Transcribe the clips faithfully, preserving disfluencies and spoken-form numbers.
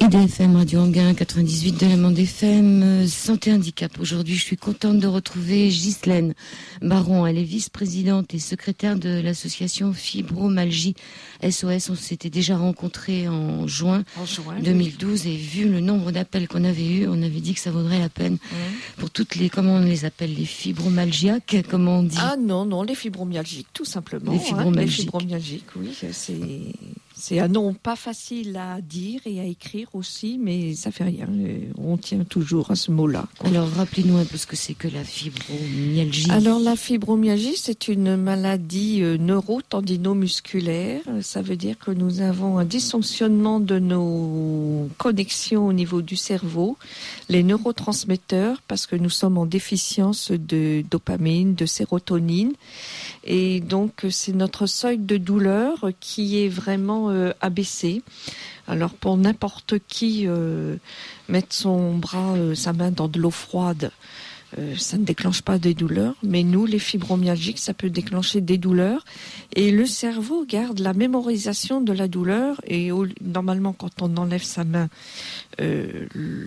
I D F M, Radio Anguin, quatre-vingt-dix-huit de la Mande F M, Santé Handicap. Aujourd'hui, je suis contente de retrouver Ghislaine Baron. Elle est vice-présidente et secrétaire de l'association Fibromyalgie S O S. On s'était déjà rencontrés en juin, en juin deux mille douze oui. Et vu le nombre d'appels qu'on avait eu, on avait dit que ça vaudrait la peine mmh. pour toutes les, comment on les appelle, les fibromyalgiaques, comment on dit? Ah non, non, les fibromyalgiques, tout simplement. Les fibromyalgiques. Hein, les fibromyalgiques, oui, c'est... C'est un nom pas facile à dire et à écrire aussi, mais ça fait rien. On tient toujours à ce mot-là. Alors, rappelez-nous un peu ce que c'est que la fibromyalgie. Alors, la fibromyalgie, c'est une maladie neurotendinomusculaire. Ça veut dire que nous avons un dysfonctionnement de nos connexions au niveau du cerveau, les neurotransmetteurs, parce que nous sommes en déficience de dopamine, de sérotonine. Et donc, c'est notre seuil de douleur qui est vraiment euh, abaissé. Alors, pour n'importe qui, euh, mettre son bras, euh, sa main dans de l'eau froide, euh, ça ne déclenche pas des douleurs. Mais nous, les fibromyalgiques, ça peut déclencher des douleurs. Et le cerveau garde la mémorisation de la douleur. Et au, normalement, quand on enlève sa main, euh,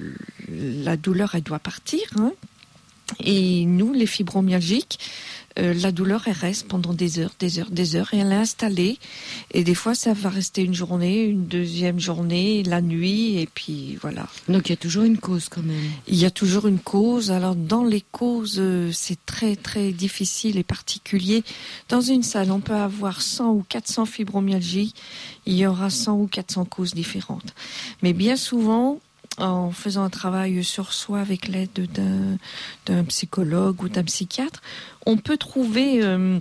la douleur, elle doit partir. Hein. Et nous, les fibromyalgiques, Euh, la douleur, elle reste pendant des heures, des heures, des heures, et elle est installée. Et des fois, ça va rester une journée, une deuxième journée, la nuit, et puis voilà. Donc, il y a toujours une cause quand même. Il y a toujours une cause. Alors, dans les causes, euh, c'est très, très difficile et particulier. Dans une salle, on peut avoir cent ou quatre cents fibromyalgies. Il y aura cent ou quatre cents causes différentes. Mais bien souvent, en faisant un travail sur soi avec l'aide d'un, d'un psychologue ou d'un psychiatre, on peut trouver euh,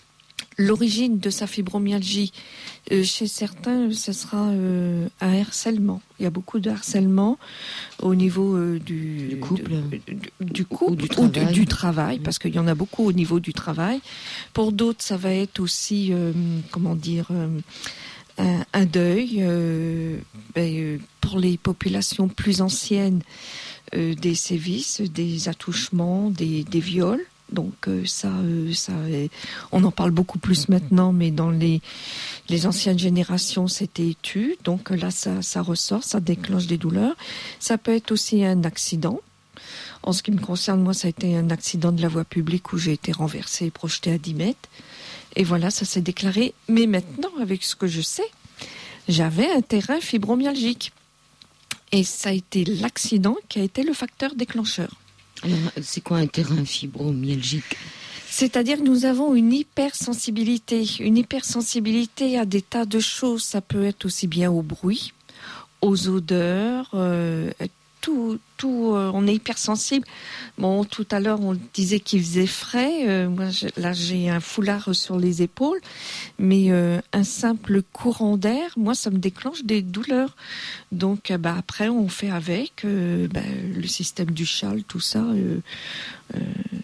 l'origine de sa fibromyalgie. Euh, chez certains, ce sera euh, un harcèlement. Il y a beaucoup de harcèlement au niveau euh, du, du couple, du, du, du couple ou du travail, ou du, du travail, parce qu'il y en a beaucoup au niveau du travail. Pour d'autres, ça va être aussi, euh, comment dire... Euh, Un, un deuil euh, ben, euh, pour les populations plus anciennes, euh, des sévices, des attouchements, des, des viols. Donc euh, ça, euh, ça euh, on en parle beaucoup plus maintenant, mais dans les, les anciennes générations, c'était tu. Donc là, ça, ça ressort, ça déclenche des douleurs. Ça peut être aussi un accident. En ce qui me concerne, moi, ça a été un accident de la voie publique où j'ai été renversée et projetée à dix mètres. Et voilà, ça s'est déclaré. Mais maintenant, avec ce que je sais, j'avais un terrain fibromyalgique. Et ça a été l'accident qui a été le facteur déclencheur. Alors, c'est quoi un terrain fibromyalgique ? C'est-à-dire que nous avons une hypersensibilité. Une hypersensibilité à des tas de choses. Ça peut être aussi bien au bruit, aux odeurs, euh, tout, tout, euh, on est hypersensible. Bon, tout à l'heure, on disait qu'il faisait frais. Euh, moi, je, là, j'ai un foulard sur les épaules, mais euh, un simple courant d'air, moi, ça me déclenche des douleurs. Donc, euh, bah, après, on fait avec euh, bah, le système du châle, tout ça. Euh, euh,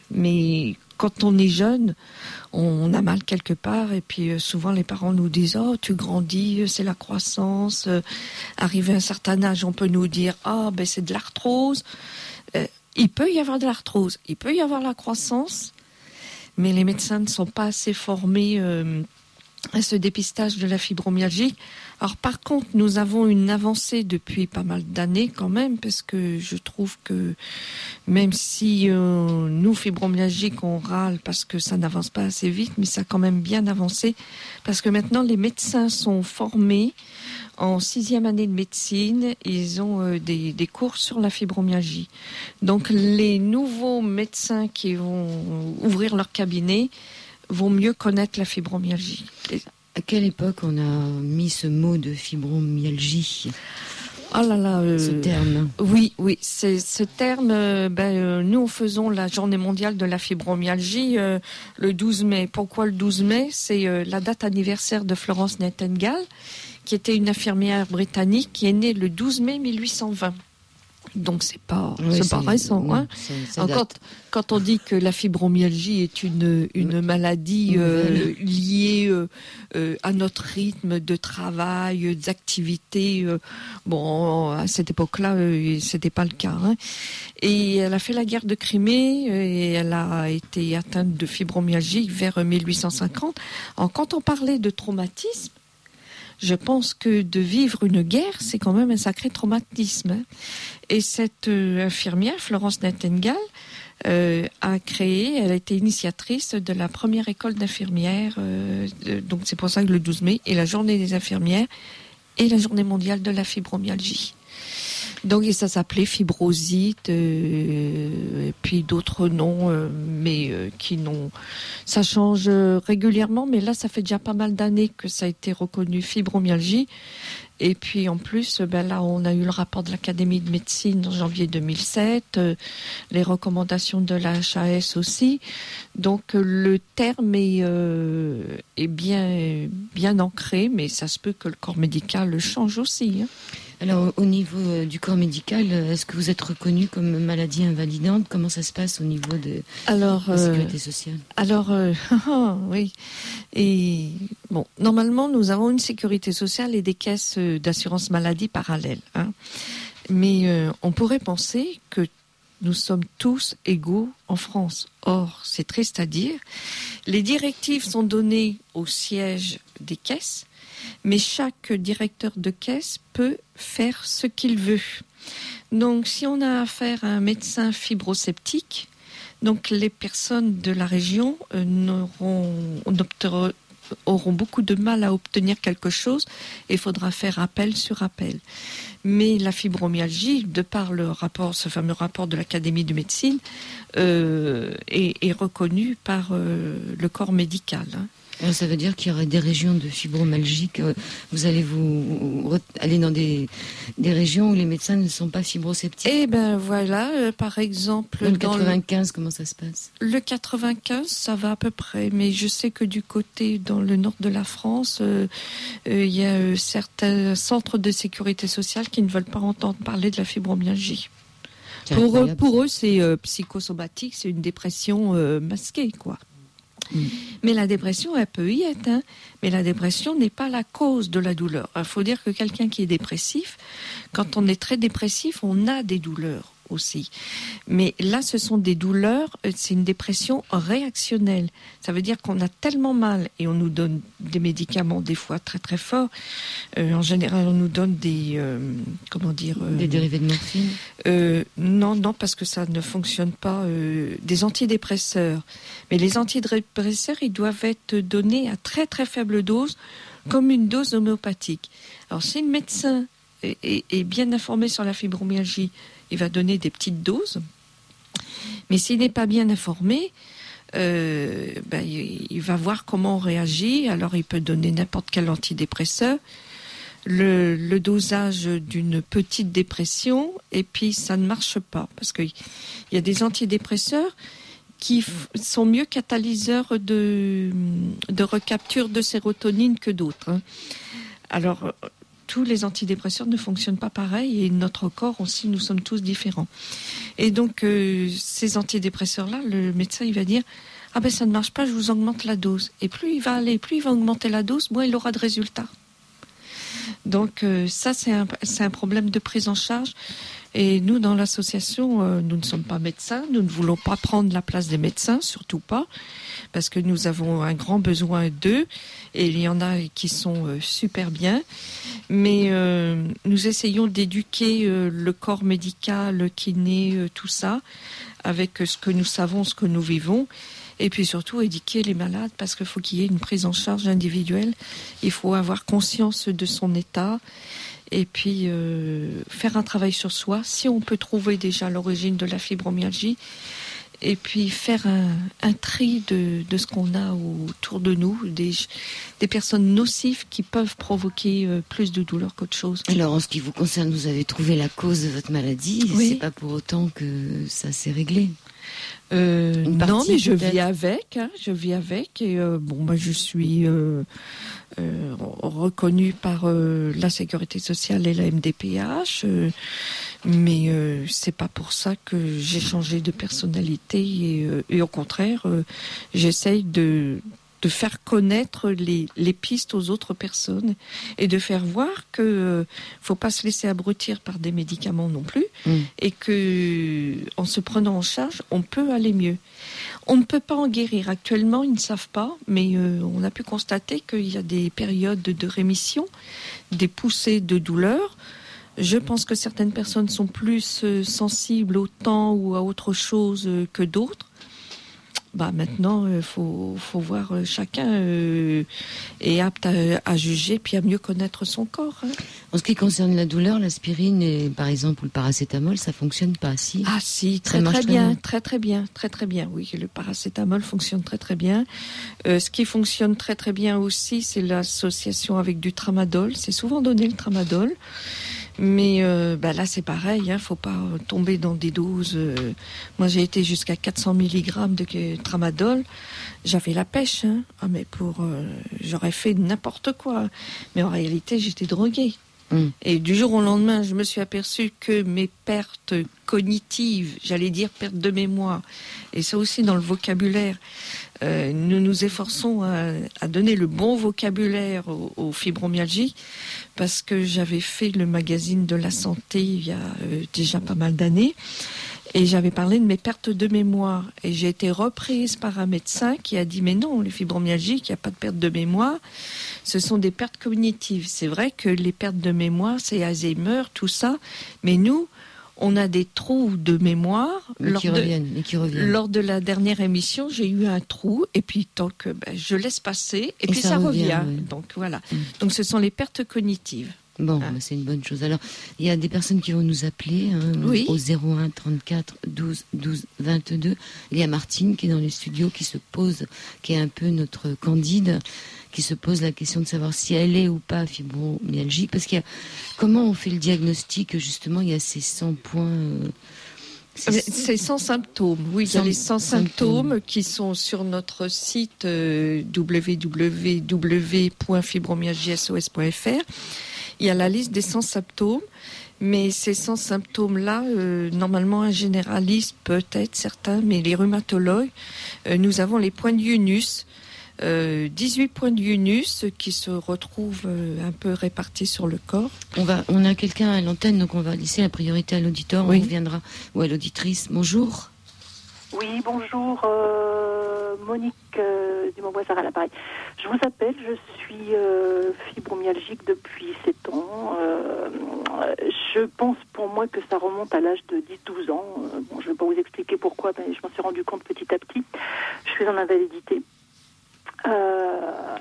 mais quand on est jeune, on a mal quelque part, et puis euh, souvent les parents nous disent « Oh, tu grandis, c'est la croissance. Euh, » Arrivé à un certain âge, on peut nous dire « Ah, ben c'est de l'arthrose. Euh, » Il peut y avoir de l'arthrose, il peut y avoir la croissance, mais les médecins ne sont pas assez formés euh, à ce dépistage de la fibromyalgie. Alors par contre, nous avons une avancée depuis pas mal d'années quand même, parce que je trouve que même si euh, nous, fibromyalgiques, on râle parce que ça n'avance pas assez vite, mais ça a quand même bien avancé, parce que maintenant les médecins sont formés en sixième année de médecine, ils ont euh, des, des cours sur la fibromyalgie. Donc les nouveaux médecins qui vont ouvrir leur cabinet vont mieux connaître la fibromyalgie. À quelle époque on a mis ce mot de fibromyalgie ? Oh là là, euh, ce terme. Oui, oui, c'est ce terme. Euh, ben, euh, nous, faisons la Journée mondiale de la fibromyalgie euh, le douze mai. Pourquoi le douze mai ? C'est euh, la date anniversaire de Florence Nightingale, qui était une infirmière britannique qui est née le douze mai mille huit cent vingt. Donc c'est pas, oui, c'est, c'est pas récent. Non, hein. c'est, c'est Alors, quand, quand on dit que la fibromyalgie est une, une maladie euh, liée euh, euh, à notre rythme de travail, d'activité, euh, bon, à cette époque-là, euh, c'était pas le cas. Hein. Et elle a fait la guerre de Crimée et elle a été atteinte de fibromyalgie vers mille huit cent cinquante. Alors, quand on parlait de traumatisme, je pense que de vivre une guerre, c'est quand même un sacré traumatisme. Hein. Et cette euh, infirmière, Florence Nightingale, euh, a créé, elle a été initiatrice de la première école d'infirmières. Euh, de, donc c'est pour ça que le douze mai est la journée des infirmières et la journée mondiale de la fibromyalgie. Donc et ça s'appelait fibrosite, euh, et puis d'autres noms, euh, mais euh, qui n'ont, ça change régulièrement. Mais là, ça fait déjà pas mal d'années que ça a été reconnu fibromyalgie. Et puis en plus, ben là, on a eu le rapport de l'Académie de médecine en janvier deux mille sept, euh, les recommandations de la H A S aussi. Donc euh, le terme est, euh, est bien, bien ancré, mais ça se peut que le corps médical le change aussi. Hein. Alors, au niveau du corps médical, est-ce que vous êtes reconnu comme maladie invalidante ? Comment ça se passe au niveau de alors, la sécurité euh, sociale ? Alors, euh, oui. Et bon, normalement, nous avons une sécurité sociale et des caisses d'assurance maladie parallèles. Hein. Mais euh, on pourrait penser que nous sommes tous égaux en France. Or, c'est triste à dire. Les directives sont données au siège des caisses, mais chaque directeur de caisse peut faire ce qu'il veut. Donc, si on a affaire à un médecin fibrosceptique, donc les personnes de la région euh, n'auront, auront beaucoup de mal à obtenir quelque chose et il faudra faire appel sur appel. Mais la fibromyalgie, de par le rapport, ce fameux rapport de l'Académie de médecine, euh, est, est reconnue par euh, le corps médical. Hein. Alors ça veut dire qu'il y aurait des régions de fibromyalgie, que vous allez vous aller dans des, des régions où les médecins ne sont pas fibrosceptiques. Eh ben voilà, euh, par exemple... Dans le dans quatre-vingt-quinze, le... comment ça se passe ? Le quatre-vingt-quinze, ça va à peu près, mais je sais que du côté, dans le nord de la France, euh, euh, il y a euh, certains centres de sécurité sociale qui ne veulent pas entendre parler de la fibromyalgie. Pour eux, pour eux, c'est euh, psychosomatique, c'est une dépression euh, masquée, quoi. Mmh. Mais la dépression, elle peut y être, hein. Mais la dépression n'est pas la cause de la douleur. Il faut dire que quelqu'un qui est dépressif, quand on est très dépressif, on a des douleurs aussi. Mais là, ce sont des douleurs, c'est une dépression réactionnelle. Ça veut dire qu'on a tellement mal et on nous donne des médicaments des fois très très forts. Euh, en général, on nous donne des... Euh, comment dire euh, Des dérivés de morphine euh, Non, non, parce que ça ne fonctionne pas. Euh, des antidépresseurs. Mais les antidépresseurs, ils doivent être donnés à très très faible dose, comme une dose homéopathique. Alors, si le médecin est, est, est bien informé sur la fibromyalgie, il va donner des petites doses. Mais s'il n'est pas bien informé, euh, ben, il, il va voir comment on réagit. Alors, il peut donner n'importe quel antidépresseur. Le, le dosage d'une petite dépression, et puis ça ne marche pas. Parce qu'il y a des antidépresseurs qui f- sont mieux catalyseurs de, de recapture de sérotonine que d'autres. Hein. Alors, tous les antidépresseurs ne fonctionnent pas pareil et notre corps aussi, nous sommes tous différents. Et donc, euh, ces antidépresseurs-là, le médecin, il va dire « Ah ben ça ne marche pas, je vous augmente la dose. » Et plus il va aller, plus il va augmenter la dose, moins il aura de résultats. Donc euh, ça, c'est un, c'est un problème de prise en charge. Et nous, dans l'association, euh, nous ne sommes pas médecins, nous ne voulons pas prendre la place des médecins, surtout pas, parce que nous avons un grand besoin d'eux, et il y en a qui sont euh, super bien. Mais euh, nous essayons d'éduquer euh, le corps médical, le kiné, euh, tout ça, avec euh, ce que nous savons, ce que nous vivons. Et puis surtout éduquer les malades, parce qu'il faut qu'il y ait une prise en charge individuelle. Il faut avoir conscience de son état et puis euh, faire un travail sur soi, si on peut trouver déjà l'origine de la fibromyalgie, et puis faire un, un tri de, de ce qu'on a autour de nous, des, des personnes nocives qui peuvent provoquer euh, plus de douleur qu'autre chose. Alors, en ce qui vous concerne, vous avez trouvé la cause de votre maladie, oui. C'est pas pour autant que ça s'est réglé. Euh, partie, non, mais je peut-être. vis avec, hein, je vis avec, et euh, bon, bah, je suis euh, euh, reconnue par euh, la Sécurité sociale et la M D P H, euh, mais euh, c'est pas pour ça que j'ai changé de personnalité, et, euh, et au contraire, euh, j'essaye de de faire connaître les, les pistes aux autres personnes et de faire voir que euh, faut pas se laisser abrutir par des médicaments non plus, mmh. et que en se prenant en charge, on peut aller mieux. On ne peut pas en guérir. Actuellement, ils ne savent pas, mais euh, on a pu constater qu'il y a des périodes de rémission, des poussées de douleur. Je pense que certaines personnes sont plus euh, sensibles au temps ou à autre chose euh, que d'autres. Bah maintenant, il euh, faut, faut voir euh, chacun euh, est apte à, à juger puis à mieux connaître son corps. Hein. En ce qui concerne la douleur, l'aspirine et par exemple ou le paracétamol, ça fonctionne pas, si? Ah si, très très bien, bien, très très bien, très très bien. Oui, le paracétamol fonctionne très très bien. Euh, ce qui fonctionne très très bien aussi, c'est l'association avec du tramadol. C'est souvent donné le tramadol. Mais euh, bah là c'est pareil, hein, faut pas tomber dans des doses. Euh, moi j'ai été jusqu'à quatre cents milligrammes de tramadol. J'avais la pêche, hein. Ah mais pour, euh, j'aurais fait n'importe quoi. Mais en réalité j'étais droguée. Mmh. Et du jour au lendemain, je me suis aperçue que mes pertes cognitives, j'allais dire pertes de mémoire, et ça aussi dans le vocabulaire, euh, nous nous efforçons à, à donner le bon vocabulaire aux, aux fibromyalgies, parce que j'avais fait le magazine de la santé il y a euh, déjà pas mal d'années, et j'avais parlé de mes pertes de mémoire. Et j'ai été reprise par un médecin qui a dit « Mais non, les fibromyalgiques, il n'y a pas de perte de mémoire, ce sont des pertes cognitives. » C'est vrai que les pertes de mémoire, c'est Alzheimer, tout ça. Mais nous, on a des trous de mémoire. Mais qui reviennent, mais qui reviennent. Lors de la dernière émission, j'ai eu un trou. Et puis, tant que ben, je laisse passer, et, et puis ça, ça revient. revient. Oui. Donc, voilà. Mmh. Donc, ce sont les pertes cognitives. Bon, ah. bah c'est une bonne chose. Alors, il y a des personnes qui vont nous appeler hein, oui. au zéro un trente-quatre douze douze vingt-deux. Il y a Martine qui est dans les studios, qui se pose, qui est un peu notre candide, qui se pose la question de savoir si elle est ou pas fibromyalgique. Parce qu'il y a, comment on fait le diagnostic, justement, il y a ces cent points... Euh, C'est... c'est cent symptômes, oui, il y a les cent symptômes qui sont sur notre site euh, w w w point fibromyalgie s o s point f r. Il y a la liste des cent symptômes, mais ces cent symptômes-là, euh, normalement un généraliste peut-être certains, mais les rhumatologues, euh, nous avons les points de Yunus, euh, dix-huit points de Yunus qui se retrouvent euh, un peu répartis sur le corps. On va, on a quelqu'un à l'antenne, donc on va laisser la priorité à l'auditeur, oui. On reviendra, ou à l'auditrice. Bonjour. Oui, bonjour, euh, Monique euh, du Montboisard à l'appareil. Je vous appelle, je suis euh, fibromyalgique depuis sept ans. Euh, je pense pour moi que ça remonte à l'âge de dix douze ans. Euh, bon, je ne vais pas vous expliquer pourquoi, mais je m'en suis rendu compte petit à petit. Je suis en invalidité. Euh,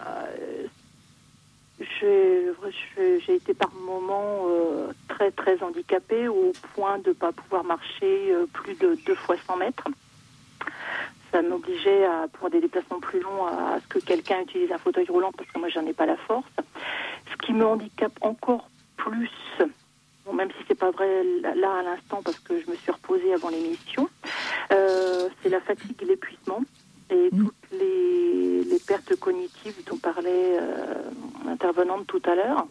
j'ai, j'ai été par moments euh, très très handicapée au point de ne pas pouvoir marcher euh, plus de deux fois cent mètres. Ça m'obligeait, à, pour des déplacements plus longs, à, à ce que quelqu'un utilise un fauteuil roulant parce que moi, j'en ai pas la force. Ce qui me handicape encore plus, bon, même si c'est pas vrai là à l'instant parce que je me suis reposée avant l'émission, euh, c'est la fatigue et l'épuisement et mmh. toutes les, les pertes cognitives dont parlait euh, l'intervenante tout à l'heure.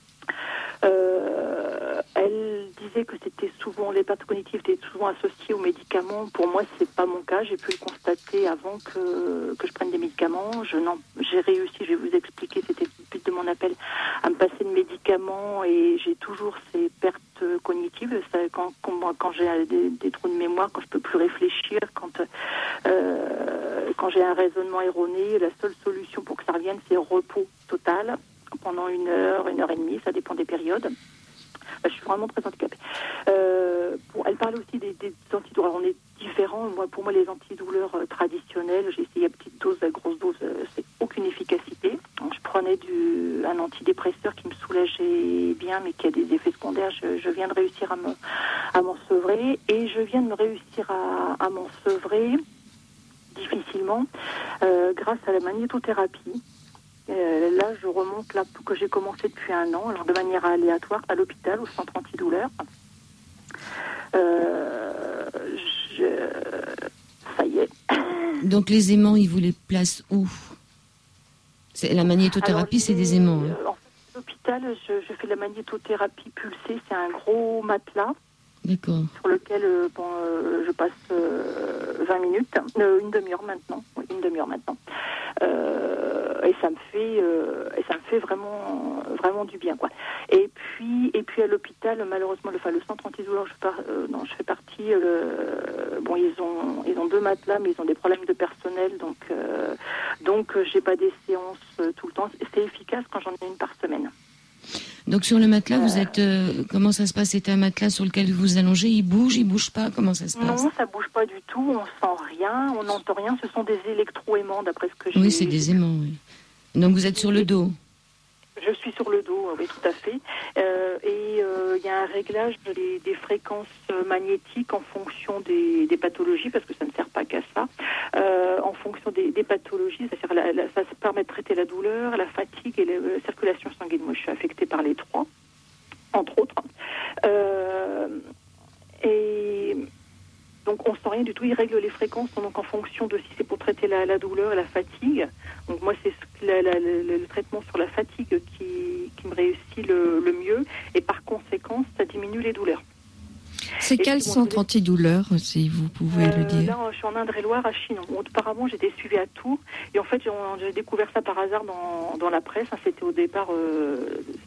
Euh, elle disait que c'était souvent, les pertes cognitives étaient souvent associées aux médicaments. Pour moi, c'est pas mon cas. J'ai pu le constater avant que, que je prenne des médicaments. Je n'en, j'ai réussi, je vais vous expliquer, c'était le but de mon appel, à me passer de médicaments et j'ai toujours ces pertes cognitives. Ça, quand, quand, quand j'ai des, des trous de mémoire, quand je peux plus réfléchir, quand, euh, quand j'ai un raisonnement erroné, la seule solution pour que ça revienne, c'est repos total. Pendant une heure, une heure et demie, ça dépend des périodes. Je suis vraiment très handicapée. Euh, pour, elle parlait aussi des, des antidouleurs. On est différents. Moi, pour moi, les antidouleurs euh, traditionnelles, j'ai essayé à petite dose, à grosse dose, euh, c'est aucune efficacité. Donc, je prenais du, un antidépresseur qui me soulageait bien, mais qui a des effets secondaires. Je, je viens de réussir à, me, à m'en sevrer. Et je viens de me réussir à, à m'en sevrer difficilement euh, grâce à la magnétothérapie. Euh, là, je remonte là que j'ai commencé depuis un an, alors de manière aléatoire, à l'hôpital, au centre antidouleur. Euh, je... Ça y est. Donc les aimants, ils vous les placent où? C'est la magnétothérapie, alors, c'est des aimants. Hein. En fait, à l'hôpital, je, je fais de la magnétothérapie pulsée. C'est un gros matelas. D'accord. Sur lequel euh, bon, euh, je passe euh, vingt minutes, euh, une demi-heure maintenant. Oui, une demi-heure maintenant. Euh, et ça me fait, euh, et ça me fait vraiment, vraiment du bien, quoi. Et puis, et puis à l'hôpital, malheureusement, le, enfin, le centre antidouleur, je, par, euh, non, je fais partie. Le, bon, ils ont, ils ont deux matelas, mais ils ont des problèmes de personnel, donc, euh, donc, euh, j'ai pas des séances euh, tout le temps. C'est efficace quand j'en ai une par semaine. Donc sur le matelas, vous êtes euh, comment ça se passe? C'est un matelas sur lequel vous vous allongez, il bouge, il bouge pas? Comment ça se passe? Non, ça bouge pas du tout, on sent rien, on n'entend rien, ce sont des électro-aimants d'après ce que j'ai... Oui, c'est des aimants, oui. Donc vous êtes sur le dos? Je suis sur le dos, oui, tout à fait. Euh, et il euh, y a un réglage des, des fréquences magnétiques en fonction des, des pathologies, parce que ça ne sert pas qu'à ça, euh, en fonction des, des pathologies, c'est-à-dire la, la, ça permet de traiter la douleur, la fatigue et la, la circulation sanguine. Moi, je suis affectée par les trois, entre autres. Euh, et... Donc on sent rien du tout, il règle les fréquences donc en fonction de si c'est pour traiter la, la douleur et la fatigue. Donc moi c'est la, la, le, le traitement sur la fatigue qui, qui me réussit le, le mieux et par conséquent ça diminue les douleurs. C'est et quel centre antidouleur, si vous pouvez euh, le dire? Là je suis en Indre-et-Loire à Chinon. Auparavant j'étais suivie à Tours et en fait j'ai, j'ai découvert ça par hasard dans, dans la presse. C'était au départ... Euh,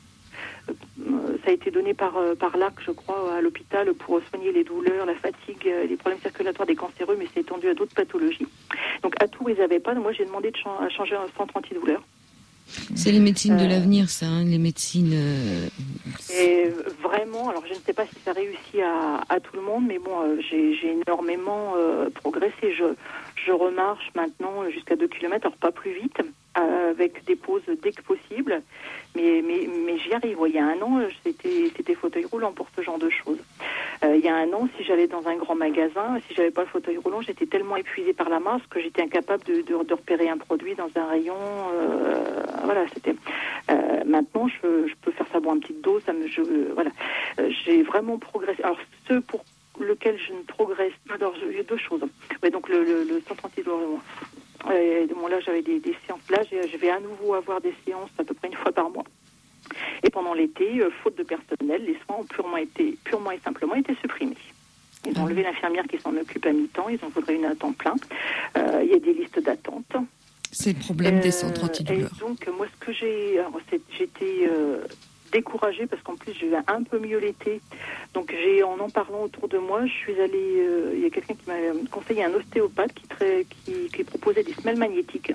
ça a été donné par, par l'A C, je crois, à l'hôpital pour soigner les douleurs, la fatigue, les problèmes circulatoires des cancéreux, mais c'est étendu à d'autres pathologies. Donc à Tours, ils n'avaient pas. Moi, j'ai demandé de ch- à changer un centre antidouleur. C'est les médecines euh, de l'avenir, ça, hein, les médecines... Euh... Et vraiment, alors je ne sais pas si ça réussit à, à tout le monde, mais bon, euh, j'ai, j'ai énormément euh, progressé. Je, je remarche maintenant jusqu'à deux kilomètres, alors pas plus vite, euh, avec des pauses dès que possible, mais, mais, mais j'y arrive. Il y a un an, c'était, c'était fauteuil roulant pour ce genre de choses. Euh, il y a un an, si j'allais dans un grand magasin, si j'avais pas le fauteuil roulant, j'étais tellement épuisée par la masse que j'étais incapable de, de, de repérer un produit dans un rayon. Euh, voilà, c'était. Euh, maintenant, je, je peux faire ça bon, une petite dose. Ça me, je, voilà, euh, j'ai vraiment progressé. Alors, ceux pour lequel je ne progresse pas, alors il y a deux choses. Ouais, donc le, le, le centre antidouleur. Euh, bon, là, j'avais des, des séances. Là, je vais à nouveau avoir des séances à peu près une fois par mois. Et pendant l'été, euh, faute de personnel, les soins ont purement été, purement et simplement été supprimés. Ils ont enlevé l'infirmière qui s'en occupe à mi-temps, ils en voudraient une à temps plein. Euh, il y a des listes d'attente. C'est le problème euh, des centres antidouleurs. Et donc, moi, ce que j'ai... Alors, c'est, j'étais euh, découragée parce qu'en plus, je vais un peu mieux l'été. Donc, j'ai, en en parlant autour de moi, je suis allée... Euh, il y a quelqu'un qui m'a conseillé un ostéopathe qui, très, qui, qui proposait des semelles magnétiques.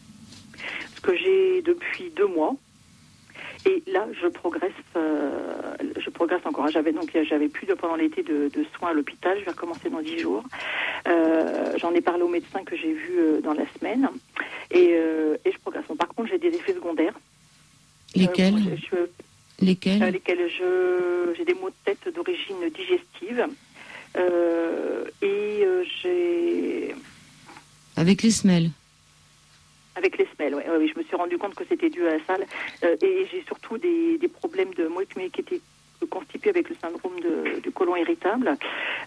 Ce que j'ai depuis deux mois. Et là, je progresse, euh, je progresse encore. J'avais donc, j'avais plus de, pendant l'été de, de soins à l'hôpital. Je vais recommencer dans dix jours. Euh, j'en ai parlé au médecin que j'ai vu euh, dans la semaine, et, euh, et je progresse. Bon, par contre, j'ai des effets secondaires. Lesquels euh, bon, je, je, Lesquels euh, Lesquels je, j'ai des maux de tête d'origine digestive euh, et euh, j'ai. Avec les semelles. Avec les semelles, oui. Ouais, je me suis rendu compte que c'était dû à ça. Euh, et j'ai surtout des, des problèmes de moi qui étaient constipés avec le syndrome de, du côlon irritable.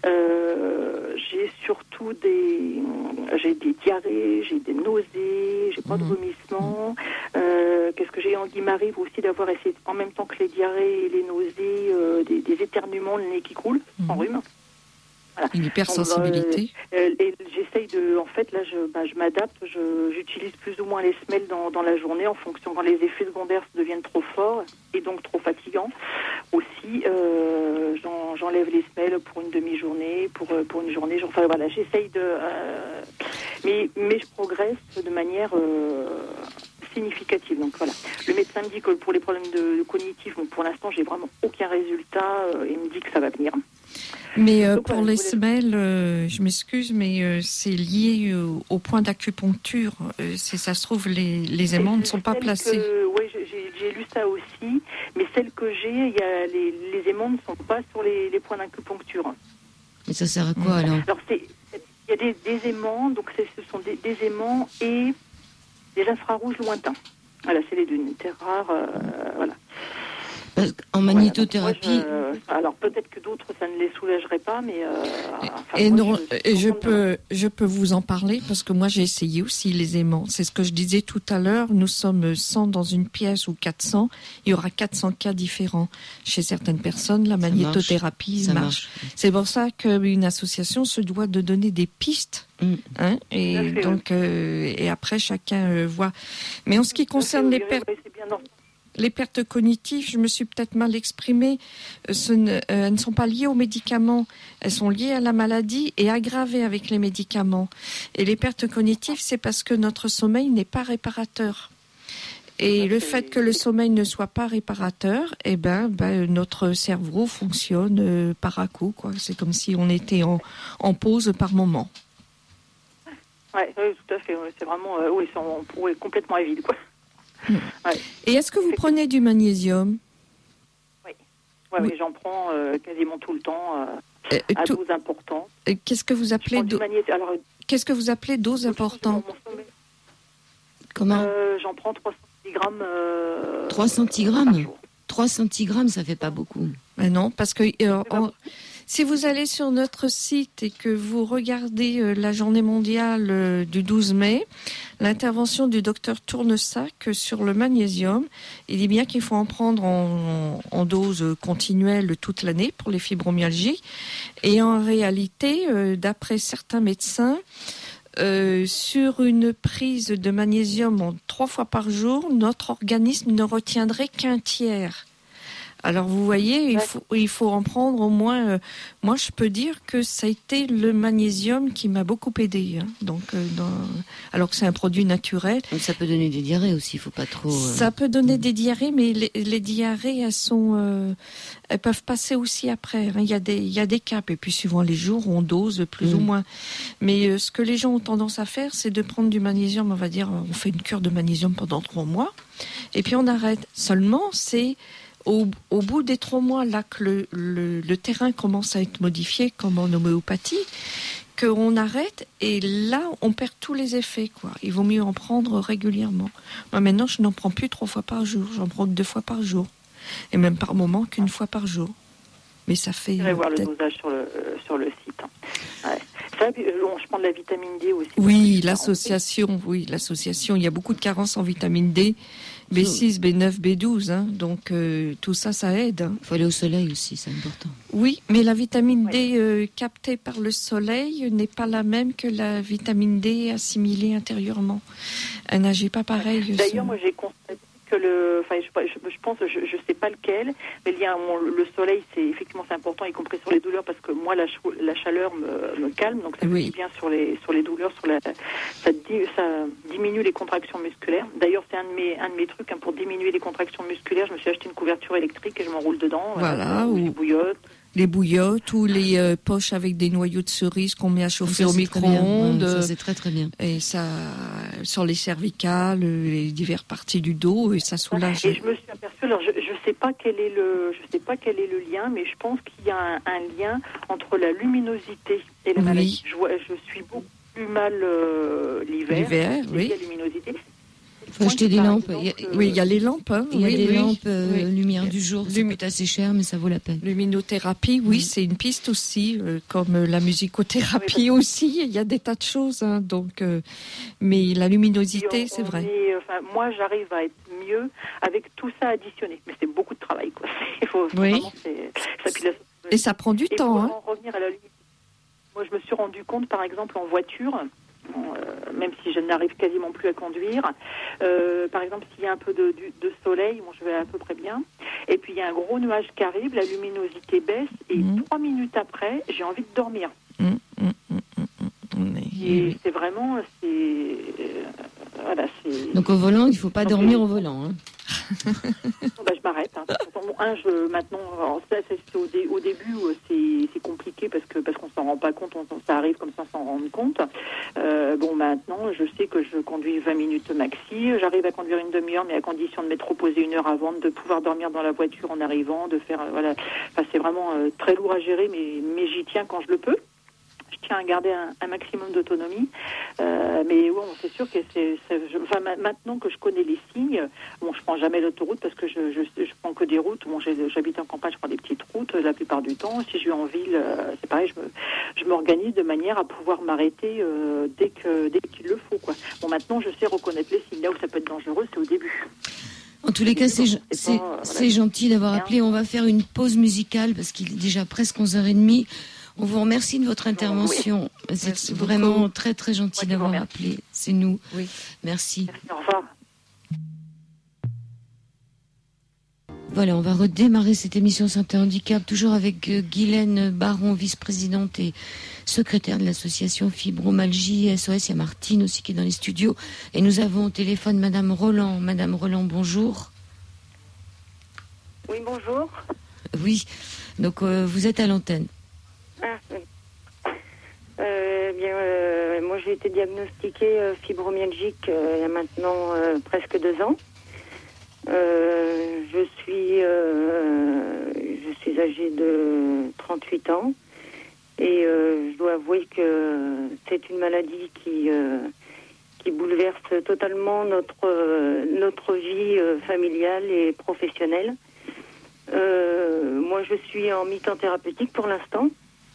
Euh, j'ai surtout des, j'ai des diarrhées, j'ai des nausées, j'ai pas de vomissements. Euh, qu'est-ce que j'ai? Il m'arrive aussi d'avoir essayé, en même temps que les diarrhées et les nausées, euh, des, des éternuements, le nez qui coule, sans rhume. Voilà. Une hypersensibilité. Donc, euh, et j'essaye de, en fait, là, je, bah, je m'adapte. Je, j'utilise plus ou moins les semelles dans, dans la journée en fonction quand les effets secondaires deviennent trop forts et donc trop fatigants. Aussi, euh, j'en, j'enlève les semelles pour une demi-journée, pour pour une journée. Enfin voilà, j'essaye de, euh, mais mais je progresse de manière euh, significative. Donc voilà, le médecin me dit que pour les problèmes de, de cognitifs, donc pour l'instant, j'ai vraiment aucun résultat. Euh, il me dit que ça va venir. Mais euh, Donc, pour voilà, les semelles, euh, je m'excuse, mais euh, c'est lié euh, au point d'acupuncture. Euh, c'est, ça se trouve, les, les aimants ne sont pas placés. Oui, j'ai, j'ai lu ça aussi. Mais celles que j'ai, y a les, les aimants ne sont pas sur les, les points d'acupuncture. Et ça sert à quoi alors? Alors, il y a des, des aimants, donc c'est, ce sont des, des aimants et des infrarouges lointains. Voilà, c'est les deux, une terre rare, euh, voilà. Parce qu'en magnétothérapie... Voilà, moi, je, alors peut-être que d'autres, ça ne les soulagerait pas, mais... Euh, enfin, et moi, non, je, je, je, peux, je peux vous en parler, parce que moi j'ai essayé aussi les aimants. C'est ce que je disais tout à l'heure, nous sommes cent dans une pièce ou quatre cents, il y aura quatre cents cas différents. Chez certaines personnes, la magnétothérapie ça marche. marche. C'est pour ça qu'une association se doit de donner des pistes. Mm. Hein, et fait, donc, oui. euh, et après chacun euh, voit. Mais en ce qui concerne fait, les oui, pertes... oui, c'est bien dans... Les pertes cognitives, je me suis peut-être mal exprimée, ce ne, euh, elles ne sont pas liées aux médicaments, elles sont liées à la maladie et aggravées avec les médicaments. Et les pertes cognitives, c'est parce que notre sommeil n'est pas réparateur. Et le fait que le sommeil ne soit pas réparateur, eh ben, ben notre cerveau fonctionne euh, par à coup, quoi. C'est comme si on était en, en pause par moment. Oui, ouais, tout à fait. Ouais. C'est vraiment, euh, oui, c'est en, ouais, complètement à vide, quoi. Mmh. Ouais. Et est-ce que vous prenez du magnésium ? Oui, ouais, oui. Oui, j'en prends euh, quasiment tout le temps, euh, euh, à tout... dose importante. Euh, qu'est-ce que vous appelez do... magnési... Alors, qu'est-ce que vous appelez dose importante ? Comment euh, J'en prends trois centigrammes. Euh, trois centigrammes trois centigrammes, ça fait pas beaucoup. Mais non, parce que euh, on... si vous allez sur notre site et que vous regardez euh, la journée mondiale euh, du douze mai, l'intervention du docteur Tournesac sur le magnésium, il dit bien qu'il faut en prendre en, en dose continuelle toute l'année pour les fibromyalgies. Et en réalité, euh, d'après certains médecins, Euh, sur une prise de magnésium en trois fois par jour, notre organisme ne retiendrait qu'un tiers. Alors vous voyez, il faut, il faut en prendre au moins... Euh, moi, je peux dire que ça a été le magnésium qui m'a beaucoup aidé. Hein. Donc, euh, dans, alors que c'est un produit naturel. Donc ça peut donner des diarrhées aussi, il ne faut pas trop... Euh... Ça peut donner des diarrhées, mais les, les diarrhées, elles, sont, euh, elles peuvent passer aussi après. Hein. Il y a des, il y a des caps, et puis suivant les jours, on dose plus mmh. ou moins. Mais euh, ce que les gens ont tendance à faire, c'est de prendre du magnésium, on va dire, on fait une cure de magnésium pendant trois mois, et puis on arrête. Seulement, c'est... Au, au bout des trois mois, là que le, le, le terrain commence à être modifié, comme en homéopathie, qu'on arrête et là, on perd tous les effets, quoi. Il vaut mieux en prendre régulièrement. Moi, maintenant, je n'en prends plus trois fois par jour. J'en prends deux fois par jour. Et même par moment qu'une fois par jour. Mais ça fait... Je vais voir le dosage sur le, euh, sur le site. Ouais. Ça, je prends de la vitamine D aussi. Oui, l'association, oui, l'association. Il y a beaucoup de carences en vitamine D. B six, B neuf, B douze, hein. Donc euh, tout ça, ça aide. Hein. Il faut aller au soleil aussi, c'est important. Oui, mais la vitamine D euh, captée par le soleil n'est pas la même que la vitamine D assimilée intérieurement. Elle n'agit pas pareil. D'ailleurs, moi j'ai constaté que le, enfin, je, je, je pense, je, je sais pas lequel, mais il y a un, le soleil, c'est effectivement c'est important, y compris sur les douleurs, parce que moi la, la chaleur me, me calme, donc ça me dit bien sur les sur les douleurs, sur la, ça, ça diminue les contractions musculaires. D'ailleurs, c'est un de mes un de mes trucs hein, pour diminuer les contractions musculaires. Je me suis acheté une couverture électrique et je m'enroule dedans. Voilà. Euh, ou les bouillottes. Les bouillottes ou les euh, poches avec des noyaux de cerise qu'on met à chauffer au micro-ondes. Ouais, ça c'est très très bien. Et ça, sur les cervicales, les diverses parties du dos, et ça soulage. Et je me suis aperçue, alors je ne sais pas quel est le, je sais pas quel est le lien, mais je pense qu'il y a un, un lien entre la luminosité et la oui. maladie. Je, vois, je suis beaucoup plus mal euh, l'hiver. L'hiver, oui. La luminosité. Il faut acheter des lampes. Donc, il y a, oui, il y a les lampes. Hein. Il y a oui, des oui. lampes euh, oui. lumière du jour. Ça coûte assez cher, mais ça vaut la peine. Luminothérapie, oui, mmh. c'est une piste aussi, euh, comme euh, la musicothérapie oui, aussi. Il y a des tas de choses. Hein, donc, euh, mais la luminosité, on, c'est on vrai. Est, enfin, moi, j'arrive à être mieux avec tout ça additionné. Mais c'est beaucoup de travail. Quoi. Il faut, oui. Vraiment, c'est, ça, puis la, et ça prend du et temps. Pour hein. en revenir à la luminosité, moi, je me suis rendu compte, par exemple, en voiture... Euh, même si je n'arrive quasiment plus à conduire. Euh, par exemple, s'il y a un peu de, de, de soleil, bon, je vais à peu près bien. Et puis, il y a un gros nuage qui arrive, la luminosité baisse, et mmh. trois minutes après, j'ai envie de dormir. Mmh, mmh, mmh, mmh. Et oui. c'est vraiment... C'est, euh, voilà, c'est... Donc, au volant, il ne faut pas Donc, dormir au volant. Hein. bah, je m'arrête. Hein. Bon, un, je, maintenant, alors ça, c'est, c'est au, dé, au début, c'est, c'est compliqué parce que parce qu'on s'en rend pas compte, on, ça arrive comme ça sans rendre compte. Euh, bon, maintenant, je sais que je conduis vingt minutes maxi. J'arrive à conduire une demi-heure, mais à condition de m'être reposé une heure avant, de pouvoir dormir dans la voiture en arrivant, de faire, euh, voilà. Enfin, c'est vraiment euh, très lourd à gérer, mais mais j'y tiens quand je le peux. je tiens à garder un, un maximum d'autonomie. Euh, mais bon, c'est sûr que c'est, c'est je, enfin, maintenant que je connais les signes, bon, je prends jamais l'autoroute parce que je, je, je prends que des routes. Bon, j'ai, j'habite en campagne, je prends des petites routes la plupart du temps. Si je vais en ville, euh, c'est pareil, je, me, je m'organise de manière à pouvoir m'arrêter euh, dès que dès qu'il le faut, quoi. Bon, maintenant, je sais reconnaître les signes. Là où ça peut être dangereux, c'est au début. En tous les cas, c'est, c'est, pas, c'est voilà, gentil d'avoir appelé. On va faire une pause musicale parce qu'il est déjà presque onze heures trente. On vous remercie de votre intervention. Oui. C'est Merci vraiment beaucoup. Très, très gentil Moi, d'avoir appelé. C'est nous. Oui. Merci, Merci. au revoir. Voilà, on va redémarrer cette émission Santé Handicap, toujours avec euh, Guylaine Baron, vice-présidente et secrétaire de l'association Fibromyalgie S O S. Il y a Martine aussi qui est dans les studios. Et nous avons au téléphone Madame Roland. Madame Roland, bonjour. Oui, bonjour. Oui, donc euh, vous êtes à l'antenne. Ah, oui. Euh, bien, euh, moi j'ai été diagnostiquée euh, fibromyalgique euh, il y a maintenant euh, presque deux ans. Euh, je suis euh, je suis âgée de trente-huit ans et euh, je dois avouer que c'est une maladie qui euh, qui bouleverse totalement notre euh, notre vie euh, familiale et professionnelle. Euh, moi je suis en mi-temps thérapeutique pour l'instant.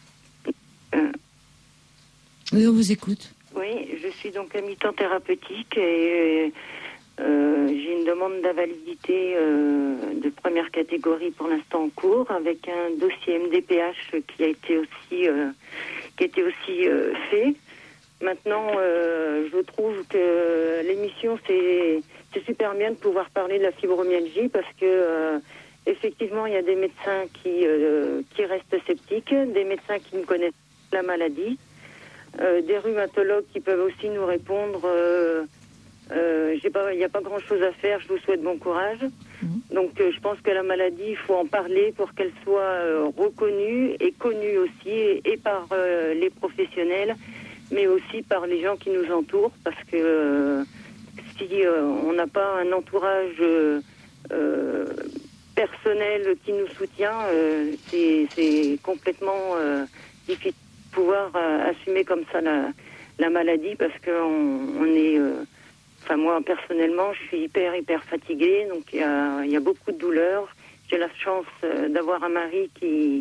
Euh, oui, on vous écoute. Oui, je suis donc à mi-temps thérapeutique et Euh, j'ai une demande d'invalidité euh, de première catégorie pour l'instant en cours, avec un dossier M D P H qui a été aussi euh, qui a été aussi euh, fait. Maintenant, euh, je trouve que l'émission c'est c'est super bien de pouvoir parler de la fibromyalgie parce que euh, effectivement il y a des médecins qui euh, qui restent sceptiques, des médecins qui ne connaissent pas la maladie, euh, des rhumatologues qui peuvent aussi nous répondre. Euh, Euh, j'ai pas, il n'y a pas grand-chose à faire. Je vous souhaite bon courage. Mmh. Donc, euh, je pense que la maladie, il faut en parler pour qu'elle soit euh, reconnue et connue aussi, et, et par euh, les professionnels, mais aussi par les gens qui nous entourent, parce que euh, si euh, on n'a pas un entourage euh, euh, personnel qui nous soutient, euh, c'est, c'est complètement euh, difficile de pouvoir euh, assumer comme ça la, la maladie, parce qu'on on est euh, Enfin, moi, personnellement, je suis hyper, hyper fatiguée, donc il y a, y a beaucoup de douleurs. J'ai la chance euh, d'avoir un mari qui,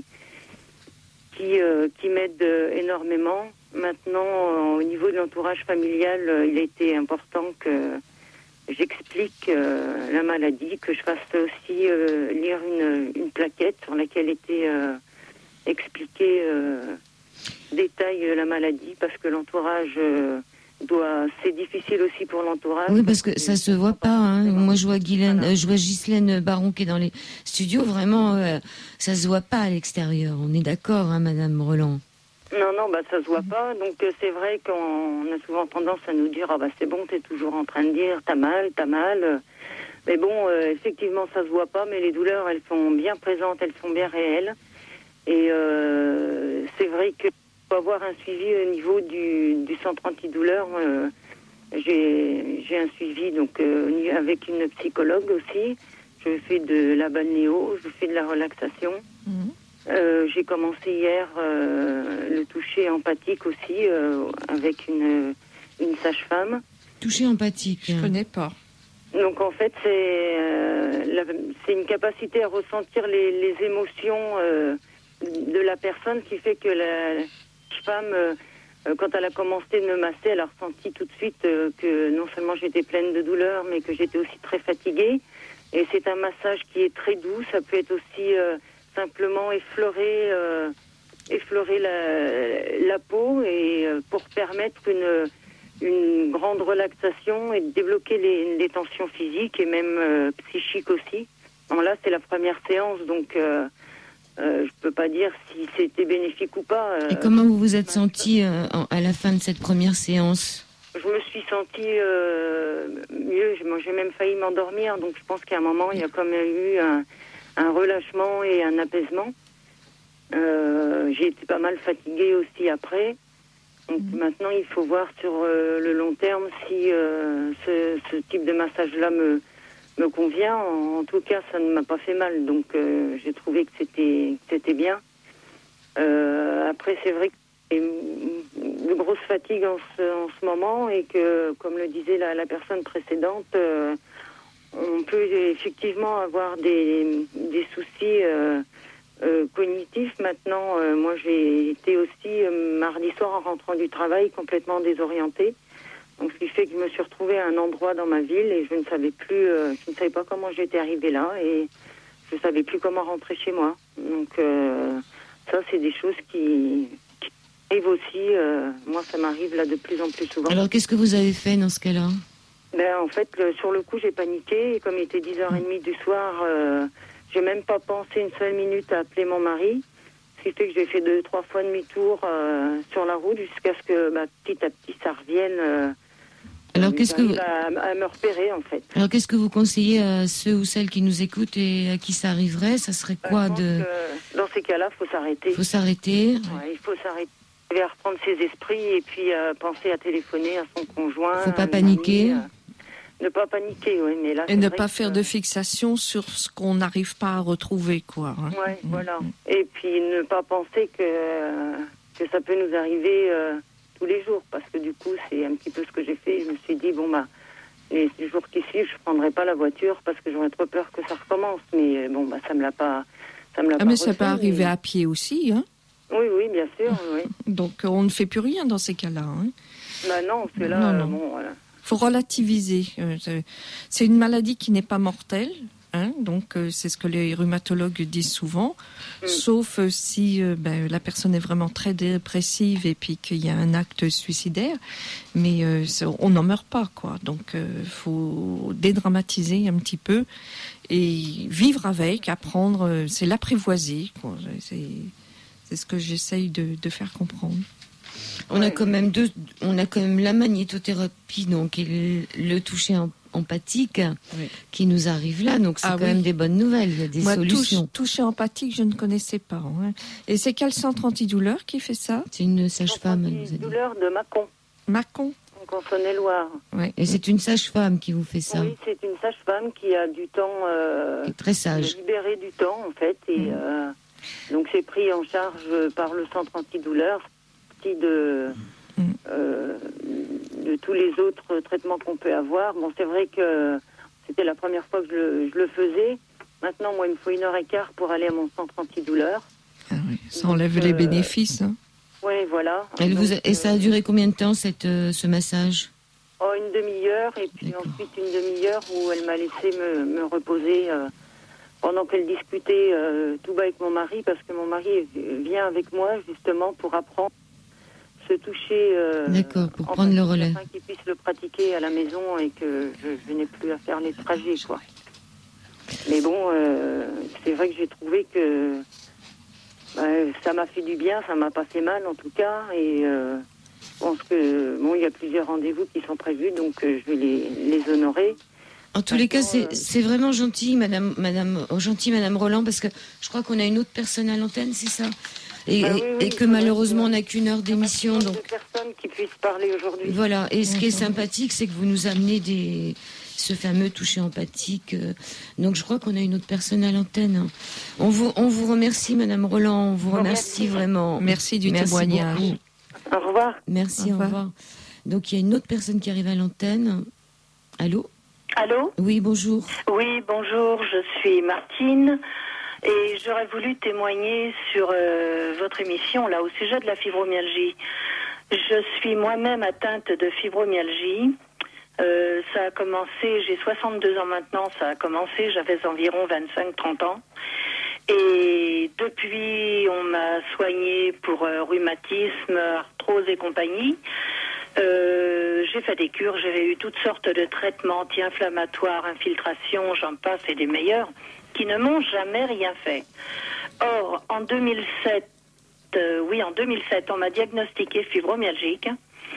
qui, euh, qui m'aide euh, énormément. Maintenant, euh, au niveau de l'entourage familial, euh, il a été important que j'explique euh, la maladie, que je fasse aussi euh, lire une, une plaquette sur laquelle était euh, expliqué euh, détail la maladie, parce que l'entourage... Euh, Doit, c'est difficile aussi pour l'entourage. Oui, parce que ça se voit pas. Hein. Moi, je vois Guylaine, voilà. euh, je vois Ghislaine Baron qui est dans les studios. Vraiment, euh, ça se voit pas à l'extérieur. On est d'accord, hein, Madame Roland. Non, non, bah ça se voit pas. Donc euh, c'est vrai qu'on a souvent tendance à nous dire ah bah c'est bon, t'es toujours en train de dire t'as mal, t'as mal. Mais bon, euh, effectivement, ça se voit pas, mais les douleurs, elles sont bien présentes, elles sont bien réelles. Et euh, c'est vrai que faut avoir un suivi au niveau du, du centre antidouleur. Euh, j'ai, j'ai un suivi donc euh, avec une psychologue aussi. Je fais de la balnéo, je fais de la relaxation. Mmh. Euh, j'ai commencé hier euh, le toucher empathique aussi euh, avec une, une sage-femme. Toucher empathique. Je connais pas. Donc en fait c'est euh, la, c'est une capacité à ressentir les, les émotions euh, de la personne qui fait que la femme, euh, quand elle a commencé de me masser, elle a ressenti tout de suite euh, que non seulement j'étais pleine de douleur, mais que j'étais aussi très fatiguée. Et c'est un massage qui est très doux. Ça peut être aussi euh, simplement effleurer, euh, effleurer la, la peau et euh, pour permettre une, une grande relaxation et débloquer les, les tensions physiques et même euh, psychiques aussi. Bon, là, c'est la première séance, donc... Euh, Euh, je peux pas dire si c'était bénéfique ou pas. Euh, Et comment vous vous êtes sentie euh, à la fin de cette première séance ? Je me suis sentie euh, mieux. J'ai même failli m'endormir. Donc je pense qu'à un moment, il y a quand même eu un, un relâchement et un apaisement. Euh, j'ai été pas mal fatiguée aussi après. Donc mmh. maintenant, il faut voir sur euh, le long terme si euh, ce, ce type de massage-là me... me convient. En, en tout cas, ça ne m'a pas fait mal, donc euh, j'ai trouvé que c'était, que c'était bien. Euh, après, c'est vrai que c'est de grosses fatigues en ce, en ce moment et que, comme le disait la, la personne précédente, euh, on peut effectivement avoir des, des soucis euh, euh, cognitifs. Maintenant, euh, moi j'ai été aussi euh, mardi soir en rentrant du travail complètement désorientée. Donc, ce qui fait que je me suis retrouvée à un endroit dans ma ville et je ne savais plus, euh, je ne savais pas comment j'étais arrivée là et je ne savais plus comment rentrer chez moi. Donc, euh, ça, c'est des choses qui, qui arrivent aussi. Euh, moi, ça m'arrive là de plus en plus souvent. Alors, qu'est-ce que vous avez fait dans ce cas-là ? Ben, en fait, le, sur le coup, j'ai paniqué et comme il était dix heures trente du soir, euh, j'ai même pas pensé une seule minute à appeler mon mari. Ce qui fait que j'ai fait deux, trois fois demi-tour euh, sur la route jusqu'à ce que bah, petit à petit ça revienne. Euh, Alors qu'est-ce que vous... à, à me repérer en fait. Alors qu'est-ce que vous conseillez à ceux ou celles qui nous écoutent et à qui ça arriverait ? Ça serait quoi de... Dans ces cas-là, il faut s'arrêter. Il faut s'arrêter. Ouais, il faut s'arrêter. À reprendre ses esprits et puis euh, penser à téléphoner à son conjoint. Il ne faut pas paniquer. Ami, euh, ne pas paniquer, oui. Mais là, et ne pas que, faire de fixation sur ce qu'on n'arrive pas à retrouver, quoi. Hein. Ouais, mmh. Voilà. Et puis ne pas penser que, que ça peut nous arriver euh, tous les jours. Parce que du coup, c'est un petit peu ce que j'ai fait. Je me suis dit, bon, bah, les jours qui suivent, je ne prendrai pas la voiture parce que j'aurais trop peur que ça recommence. Mais bon, bah, ça ne me l'a pas. Ça me l'a ah, pas mais refait, ça peut arriver mais... à pied aussi, hein. Oui, oui, bien sûr. Oui. Donc, on ne fait plus rien dans ces cas-là. Hein. Bah non, c'est là, non, euh, non. bon, voilà. Faut relativiser. Euh, c'est une maladie qui n'est pas mortelle. Hein, donc, euh, c'est ce que les rhumatologues disent souvent. Mm. Sauf euh, si euh, ben, la personne est vraiment très dépressive et puis qu'il y a un acte suicidaire. Mais euh, on n'en meurt pas, quoi. Donc, il euh, faut dédramatiser un petit peu et vivre avec, apprendre. Euh, c'est l'apprivoiser, quoi. C'est, c'est ce que j'essaye de, de faire comprendre. On a quand même deux, on a quand même la magnétothérapie, donc et le, le toucher en, empathique, oui. qui nous arrive là, donc c'est ah, quand oui. même des bonnes nouvelles, il y a des Moi, solutions. Touche, toucher empathique, je ne connaissais pas. Hein. Et c'est quel centre antidouleur qui fait ça ? C'est une sage-femme. Antidouleur de Mâcon. Mâcon. Donc en Saône-et-Loire. Ouais. Et c'est une sage-femme qui vous fait ça. Oui, c'est une sage-femme qui a du temps. Euh, très sage. Qui a libéré du temps en fait, et mmh. euh, donc c'est pris en charge par le centre antidouleur. De, mm. euh, de tous les autres traitements qu'on peut avoir. Bon, c'est vrai que c'était la première fois que je le, je le faisais. Maintenant, moi, il me faut une heure et quart pour aller à mon centre antidouleur. Ah oui, ça enlève Donc, les euh, bénéfices. Hein. Oui, voilà. Elle Donc, vous a, et ça a duré combien de temps, cette, euh, ce massage ? Oh, une demi-heure, et puis D'accord. ensuite une demi-heure où elle m'a laissé me, me reposer euh, pendant qu'elle discutait euh, tout bas avec mon mari, parce que mon mari vient avec moi, justement, pour apprendre se toucher euh, D'accord, pour prendre le relais, afin qu'ils puissent le pratiquer à la maison et que je, je n'ai plus à faire les trajets, quoi. Mais bon, euh, c'est vrai que j'ai trouvé que bah, ça m'a fait du bien, ça m'a pas fait mal en tout cas, et euh, je pense que bon, il y a plusieurs rendez-vous qui sont prévus, donc euh, je vais les, les honorer. En tous les cas, c'est, c'est vraiment gentil, Madame, Madame, oh, gentil, Madame Roland, parce que je crois qu'on a une autre personne à l'antenne, c'est ça ? Et, bah oui, oui, et que malheureusement on n'a qu'une heure d'émission, donc personne qui puisse parler aujourd'hui. Voilà. Et ce qui est sympathique, c'est que vous nous amenez des ce fameux toucher empathique. Donc je crois qu'on a une autre personne à l'antenne. On vous on vous remercie, Madame Roland. On vous remercie bon, vraiment. Merci du merci témoignage. Beaucoup. Au revoir. Merci. Au revoir. Au revoir. Donc il y a une autre personne qui arrive à l'antenne. Allô. Allô. Oui, bonjour. Oui, bonjour. Je suis Martine. Et j'aurais voulu témoigner sur euh, votre émission, là, au sujet de la fibromyalgie. Je suis moi-même atteinte de fibromyalgie. Euh, ça a commencé, j'ai soixante-deux ans maintenant, ça a commencé, j'avais environ vingt-cinq trente ans. Et depuis, on m'a soignée pour euh, rhumatisme, arthrose et compagnie. Euh, j'ai fait des cures, j'ai eu toutes sortes de traitements anti-inflammatoires, infiltration, j'en passe, et des meilleurs, qui ne m'ont jamais rien fait. Or, en deux mille sept, euh, oui, en deux mille sept, on m'a diagnostiqué fibromyalgique.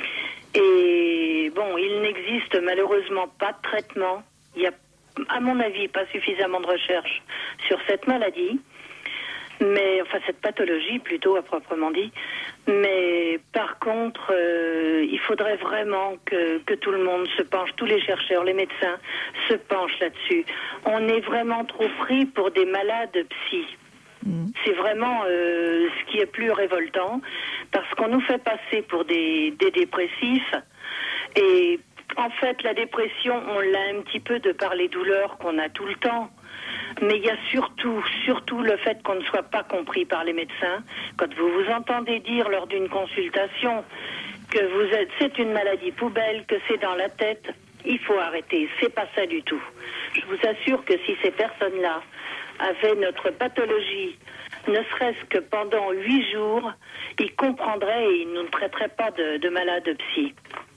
Et bon, il n'existe malheureusement pas de traitement. Il y a, à mon avis, pas suffisamment de recherche sur cette maladie. Mais, enfin, cette pathologie, plutôt, à proprement dit. Mais, par contre, euh, il faudrait vraiment que, que tout le monde se penche, tous les chercheurs, les médecins, se penchent là-dessus. On est vraiment trop pris pour des malades psy. Mmh. C'est vraiment euh, ce qui est plus révoltant, parce qu'on nous fait passer pour des, des dépressifs, et en fait la dépression, on l'a un petit peu de par les douleurs qu'on a tout le temps, mais il y a surtout, surtout le fait qu'on ne soit pas compris par les médecins. Quand vous vous entendez dire lors d'une consultation que vous êtes, c'est une maladie poubelle, que c'est dans la tête, il faut arrêter, c'est pas ça du tout. Je vous assure que si ces personnes-là avaient notre pathologie, ne serait-ce que pendant huit jours, ils comprendraient et ils ne nous traiteraient pas de, de malades psy.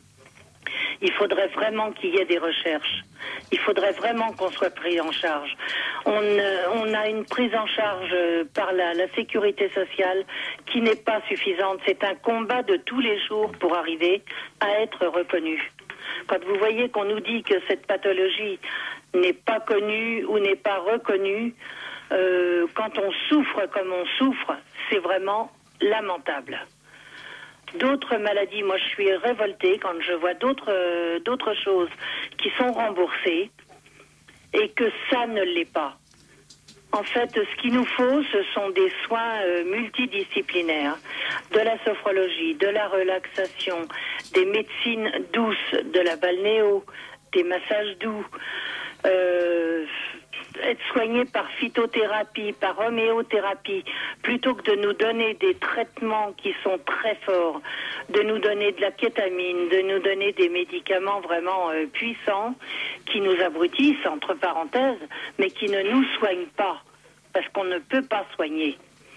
Il faudrait vraiment qu'il y ait des recherches. Il faudrait vraiment qu'on soit pris en charge. On, euh, on a une prise en charge par la, la sécurité sociale qui n'est pas suffisante. C'est un combat de tous les jours pour arriver à être reconnu. Quand vous voyez qu'on nous dit que cette pathologie n'est pas connue ou n'est pas reconnue, euh, quand on souffre comme on souffre, c'est vraiment lamentable. D'autres maladies, moi je suis révoltée quand je vois d'autres euh, d'autres choses qui sont remboursées et que ça ne l'est pas. En fait, ce qu'il nous faut, ce sont des soins euh, multidisciplinaires, de la sophrologie, de la relaxation, des médecines douces, de la balnéo, des massages doux, euh, être soigné par phytothérapie, par homéothérapie, plutôt que de nous donner des traitements qui sont très forts, de nous donner de la kétamine, de nous donner des médicaments vraiment euh, puissants, qui nous abrutissent, entre parenthèses, mais qui ne nous soignent pas, parce qu'on ne peut pas soigner.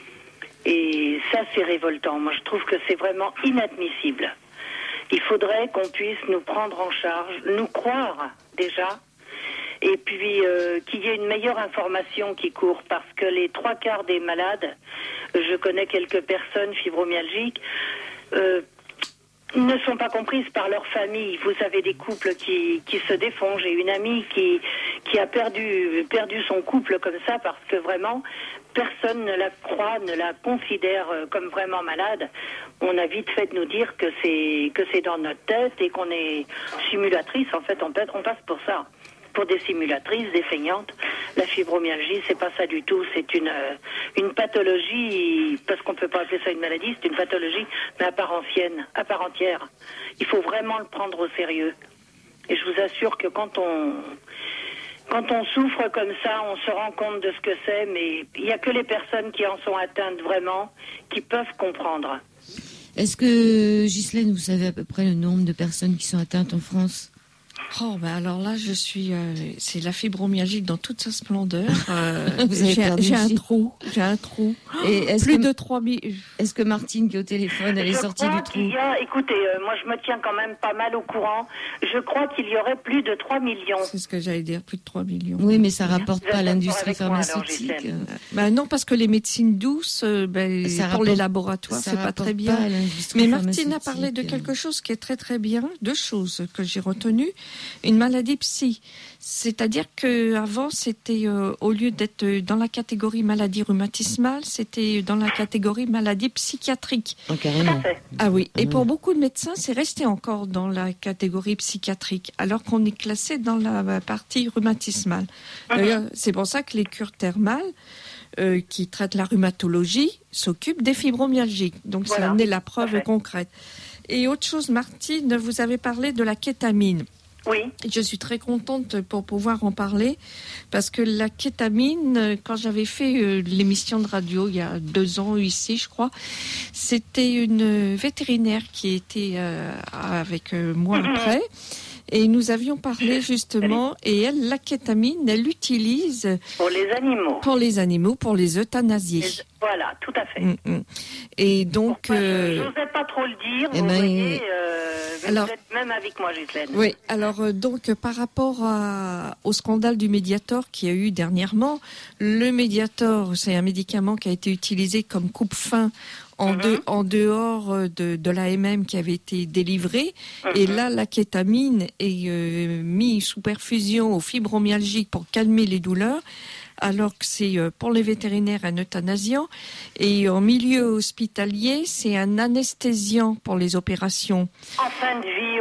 Et ça, c'est révoltant. Moi, je trouve que c'est vraiment inadmissible. Il faudrait qu'on puisse nous prendre en charge, nous croire déjà, et puis euh, qu'il y ait une meilleure information qui court, parce que les trois quarts des malades, je connais quelques personnes fibromyalgiques, euh, ne sont pas comprises par leur famille. Vous avez des couples qui, qui se défont. J'ai une amie qui, qui a perdu, perdu son couple comme ça, parce que vraiment, personne ne la croit, ne la considère comme vraiment malade. On a vite fait de nous dire que c'est, que c'est dans notre tête et qu'on est simulatrice. En fait, on, on passe pour ça. Pour des simulatrices, des feignantes. La fibromyalgie, c'est pas ça du tout. C'est une euh, une pathologie, parce qu'on peut pas appeler ça une maladie, c'est une pathologie, mais à part ancienne, à part entière. Il faut vraiment le prendre au sérieux. Et je vous assure que quand on quand on souffre comme ça, on se rend compte de ce que c'est, mais il y a que les personnes qui en sont atteintes vraiment qui peuvent comprendre. Est-ce que, Ghislaine, vous savez à peu près le nombre de personnes qui sont atteintes en France ? Oh, ben alors là, je suis. Euh, c'est la fibromyalgie dans toute sa splendeur. Euh, Vous avez j'ai, perdu j'ai un aussi. trou. J'ai un trou. Et est-ce Plus que, de trois mille. est-ce que Martine, qui est au téléphone, elle est Je sortie crois du qu'il trou ? y a, écoutez, euh, moi je me tiens quand même pas mal au courant. Je crois qu'il y aurait plus de trois millions. C'est ce que j'allais dire, plus de trois millions. Oui, mais ça rapporte Vous pas à êtes l'industrie d'accord avec moi, alors, pharmaceutique. Ghislaine ? Ben non, parce que les médecines douces, euh, ben, Ça pour rapporte- les laboratoires, Ça c'est pas rapporte très bien. à l'industrie Mais Martine a parlé de pharmaceutique. quelque chose qui est très très bien, deux choses que j'ai retenues. Une maladie psy, c'est-à-dire que avant c'était euh, au lieu d'être dans la catégorie maladie rhumatismale, c'était dans la catégorie maladie psychiatrique. Oh, carrément. Ah oui, et Ah pour oui. beaucoup de médecins, c'est resté encore dans la catégorie psychiatrique, alors qu'on est classé dans la partie rhumatismale. D'ailleurs, c'est pour ça que les cures thermales euh, qui traitent la rhumatologie s'occupent des fibromyalgiques. Donc ça Voilà. en est la preuve Parfait. concrète. Et autre chose, Martine, vous avez parlé de la kétamine. Oui. Je suis très contente pour pouvoir en parler parce que la kétamine, quand j'avais fait euh, l'émission de radio il y a deux ans ici, je crois, c'était une vétérinaire qui était euh, avec euh, moi Mhm. après. Et nous avions parlé justement, et elle, la kétamine, elle l'utilise Pour les animaux. pour les animaux, pour les euthanasier. Les- Voilà, tout à fait. Mm, mm. Et donc, Pourquoi euh, je n'osais pas trop le dire, eh vous ben, voyez, euh, mais alors- vous êtes même avec moi, Ghislaine. oui, alors euh, donc euh, par rapport à- au scandale du Mediator qu'il y a eu dernièrement, le Mediator, c'est un médicament qui a été utilisé comme coupe-faim en, Mhm. de- en dehors euh, de, de l'A M M qui avait été délivré. Mhm. Et là, la kétamine est euh, mise sous perfusion aux fibromyalgiques pour calmer les douleurs, alors que c'est euh, pour les vétérinaires un euthanasiant. Et en milieu hospitalier, c'est un anesthésiant pour les opérations. En fin de vie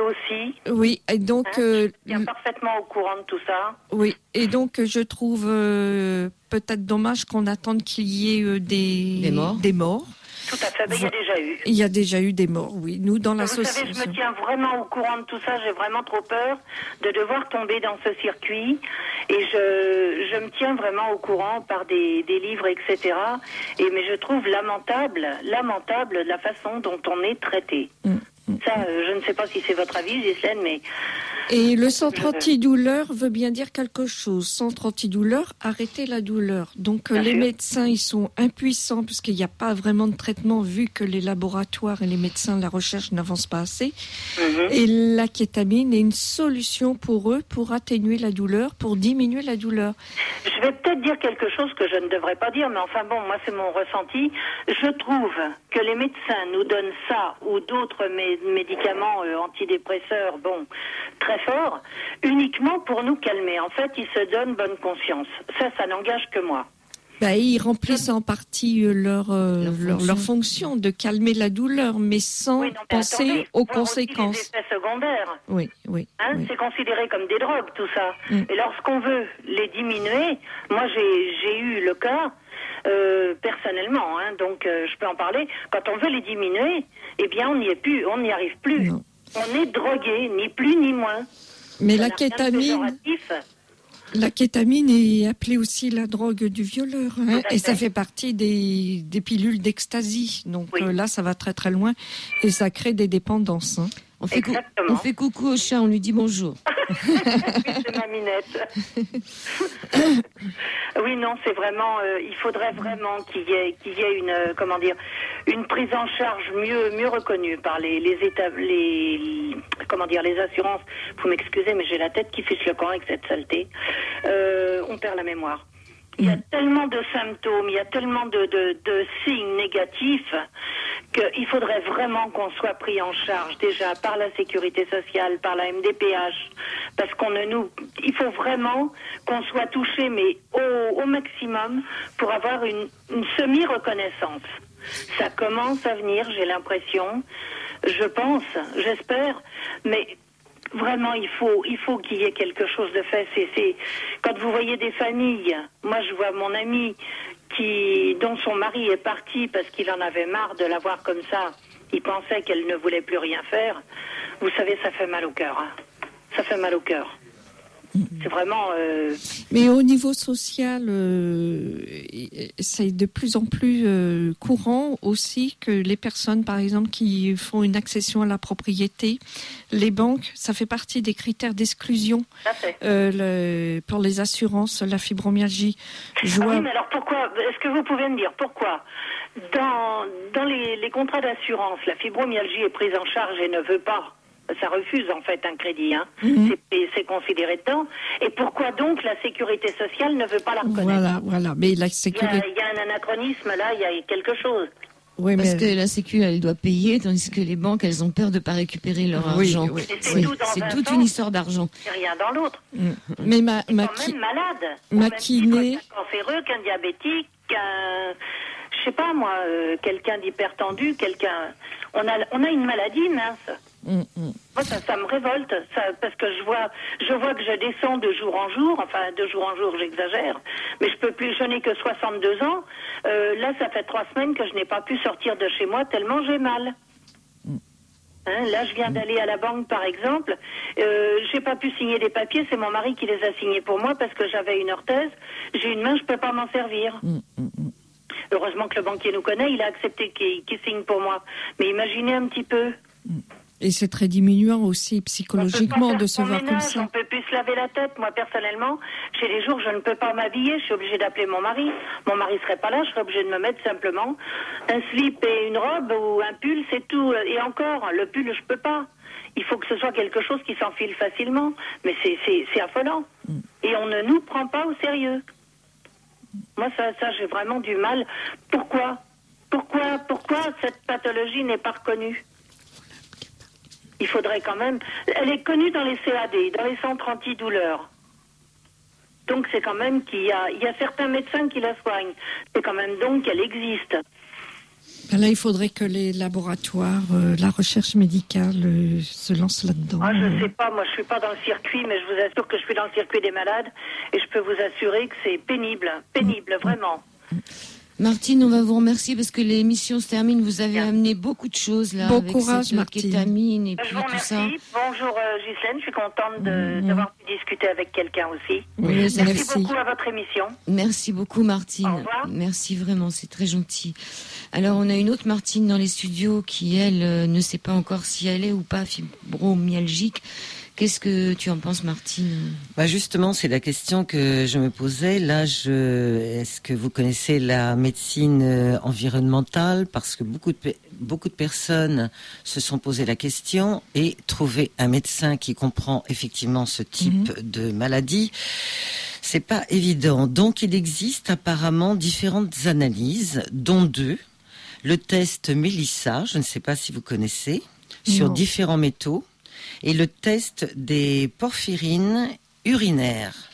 aussi. Oui, et donc... Hein, euh, je suis parfaitement au courant de tout ça. Oui, et donc je trouve euh, peut-être dommage qu'on attende qu'il y ait euh, des, des morts. Des morts. Tout à fait, mais il y a déjà eu. Il y a déjà eu des morts, oui. Nous, dans l'association... Vous savez, je me tiens vraiment au courant de tout ça. J'ai vraiment trop peur de devoir tomber dans ce circuit. Et je, je me tiens vraiment au courant par des, des livres, et cetera. Et, mais je trouve lamentable, lamentable la façon dont on est traité. Mmh. Ça, euh, je ne sais pas si c'est votre avis, Ghislaine, mais... Et le centre antidouleur veut bien dire quelque chose. Centre antidouleur, arrêter la douleur. Donc bien les sûr. Médecins, ils sont impuissants puisqu'il n'y a pas vraiment de traitement vu que les laboratoires et les médecins, la recherche n'avancent pas assez. Mm-hmm. Et la kétamine est une solution pour eux pour atténuer la douleur, pour diminuer la douleur. Je vais peut-être dire quelque chose que je ne devrais pas dire, mais enfin bon, moi c'est mon ressenti. Je trouve que les médecins nous donnent ça ou d'autres mé- médicaments euh, antidépresseurs, bon, très fort, uniquement pour nous calmer. En fait, ils se donnent bonne conscience. Ça, ça n'engage que moi. Bah, ils remplissent en partie leur, euh, leur, fonction. leur fonction de calmer la douleur, mais sans oui, non, mais penser attendez, aux conséquences. Aussi des effets secondaires. Oui, oui, hein, oui. C'est considéré comme des drogues, tout ça. Mm. Et lorsqu'on veut les diminuer, moi j'ai, j'ai eu le cas, euh, personnellement, hein, donc euh, je peux en parler, quand on veut les diminuer, eh bien on n'y est plus, on n'y arrive plus. Non. On est drogué, ni plus ni moins. Mais ça la kétamine, la kétamine est appelée aussi la drogue du violeur, hein, et ça fait partie des, des pilules d'ecstasy. Donc oui. euh, là, ça va très très loin et ça crée des dépendances. Hein. On fait, cou- on fait coucou au chat, on lui dit bonjour. Oui, c'est ma minette. Oui, non, c'est vraiment. Euh, il faudrait vraiment qu'il y ait, qu'il y ait une, euh, comment dire, une prise en charge mieux, mieux reconnue par les, les états, les, les, comment dire, les assurances. Vous m'excusez, mais j'ai la tête qui fiche le camp avec cette saleté. Euh, on perd la mémoire. Il y a tellement de symptômes, il y a tellement de, de, de signes négatifs qu'il faudrait vraiment qu'on soit pris en charge déjà par la sécurité sociale, par la M D P H, parce qu'on ne nous, il faut vraiment qu'on soit touché, mais au, au maximum, pour avoir une, une semi-reconnaissance. Ça commence à venir, j'ai l'impression, je pense, j'espère, mais vraiment, il faut, il faut qu'il y ait quelque chose de fait. C'est, c'est, quand vous voyez des familles, moi je vois mon ami qui, dont son mari est parti parce qu'il en avait marre de la voir comme ça, il pensait qu'elle ne voulait plus rien faire. Vous savez, ça fait mal au cœur. Hein. Ça fait mal au cœur. C'est vraiment... Euh... Mais au niveau social, euh, c'est de plus en plus euh, courant aussi que les personnes, par exemple, qui font une accession à la propriété, les banques, ça fait partie des critères d'exclusion euh, le, pour les assurances, la fibromyalgie. Je ah vois... Oui, mais alors pourquoi, est-ce que vous pouvez me dire pourquoi dans, dans les, les contrats d'assurance, la fibromyalgie est prise en charge et ne veut pas, ça refuse en fait un crédit, hein. Mmh. c'est, c'est considéré dedans. Et pourquoi donc la sécurité sociale ne veut pas la reconnaître? Voilà, voilà. Mais la sécurité... Il y a, il y a un anachronisme là, il y a quelque chose. Oui, parce mais... que la Sécu, elle doit payer, tandis que les banques, elles ont peur de ne pas récupérer leur oui, argent. Oui, c'est, oui. tout c'est toute une histoire d'argent. C'est rien dans l'autre. Mmh. Mais ma, c'est ma quand qui... même malade. Ma kiné... Qu'un cancéreux, qu'un diabétique, qu'un... Je sais pas moi, euh, quelqu'un d'hypertendu, quelqu'un... On a, on a une maladie mince. Mmh, mmh. Moi, ça, ça me révolte, ça, parce que je vois, je vois que je descends de jour en jour, enfin, de jour en jour, j'exagère, mais je peux plus, je n'ai que soixante-deux ans. Euh, là, ça fait trois semaines que je n'ai pas pu sortir de chez moi tellement j'ai mal. Mmh. Hein, là, je viens d'aller à la banque, par exemple. Euh, j'ai pas pu signer des papiers, c'est mon mari qui les a signés pour moi parce que j'avais une orthèse. J'ai une main, je peux pas m'en servir. Mmh, mmh. Heureusement que le banquier nous connaît, il a accepté qu'il, qu'il signe pour moi. Mais imaginez un petit peu. Et c'est très diminuant aussi psychologiquement de se voir ménage, comme ça. On peut plus se laver la tête. Moi, personnellement, j'ai des jours, je ne peux pas m'habiller. Je suis obligée d'appeler mon mari. Mon mari serait pas là. Je serais obligée de me mettre simplement un slip et une robe ou un pull, c'est tout. Et encore, le pull, je peux pas. Il faut que ce soit quelque chose qui s'enfile facilement. Mais c'est, c'est, c'est affolant. Mm. Et on ne nous prend pas au sérieux. Moi, ça, ça, j'ai vraiment du mal. Pourquoi Pourquoi, pourquoi cette pathologie n'est pas reconnue? Il faudrait quand même... Elle est connue dans les C A D, dans les centres antidouleurs. Donc c'est quand même qu'il y a, il y a certains médecins qui la soignent. C'est quand même donc qu'elle existe. Là, il faudrait que les laboratoires, euh, la recherche médicale euh, se lance là-dedans. Ah, je sais pas, moi je suis pas dans le circuit, mais je vous assure que je suis dans le circuit des malades et je peux vous assurer que c'est pénible, pénible, vraiment. Martine, on va vous remercier parce que l'émission se termine. Vous avez Bien. amené beaucoup de choses là. Bon avec courage, cette Martine. Kétamine et je puis vous tout remercie. ça. Bonjour euh, Ghislaine, je suis contente de, mmh. d'avoir pu discuter avec quelqu'un aussi. Oui, merci, merci beaucoup à votre émission. Merci beaucoup Martine. Au revoir. Merci vraiment, c'est très gentil. Alors on a une autre Martine dans les studios qui elle euh, ne sait pas encore si elle est ou pas fibromyalgique. Qu'est-ce que tu en penses, Martine ? Bah justement, c'est la question que je me posais. Là, je... est-ce que vous connaissez la médecine euh, environnementale ? Parce que beaucoup de, pe... beaucoup de personnes se sont posé la question et trouver un médecin qui comprend effectivement ce type mmh. de maladie, c'est pas évident. Donc, il existe apparemment différentes analyses, dont deux. Le test Mélissa, je ne sais pas si vous connaissez, non. sur différents métaux. Et le test des porphyrines urinaires.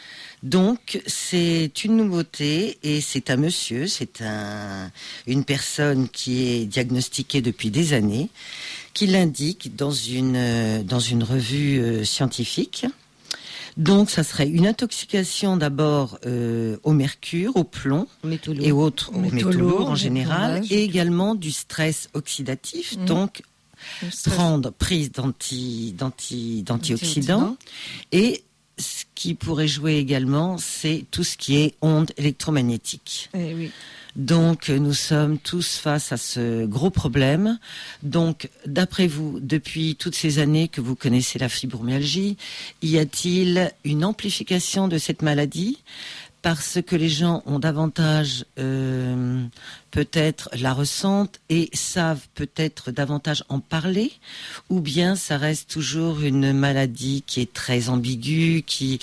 Donc, c'est une nouveauté et c'est un monsieur, c'est un, une personne qui est diagnostiquée depuis des années, qui l'indique dans une, dans une revue euh, scientifique. Donc, ça serait une intoxication d'abord euh, au mercure, au plomb métaux et autres, aux métaux lourds en général, et également du stress oxydatif, mmh. donc prendre prise d'anti, d'anti, d'antioxydants. Et ce qui pourrait jouer également, c'est tout ce qui est ondes électromagnétiques. Eh oui. Donc, nous sommes tous face à ce gros problème. Donc, d'après vous, depuis toutes ces années que vous connaissez la fibromyalgie, y a-t-il une amplification de cette maladie ? Parce que les gens ont davantage euh, peut-être la ressentent et savent peut-être davantage en parler, ou bien ça reste toujours une maladie qui est très ambiguë, qui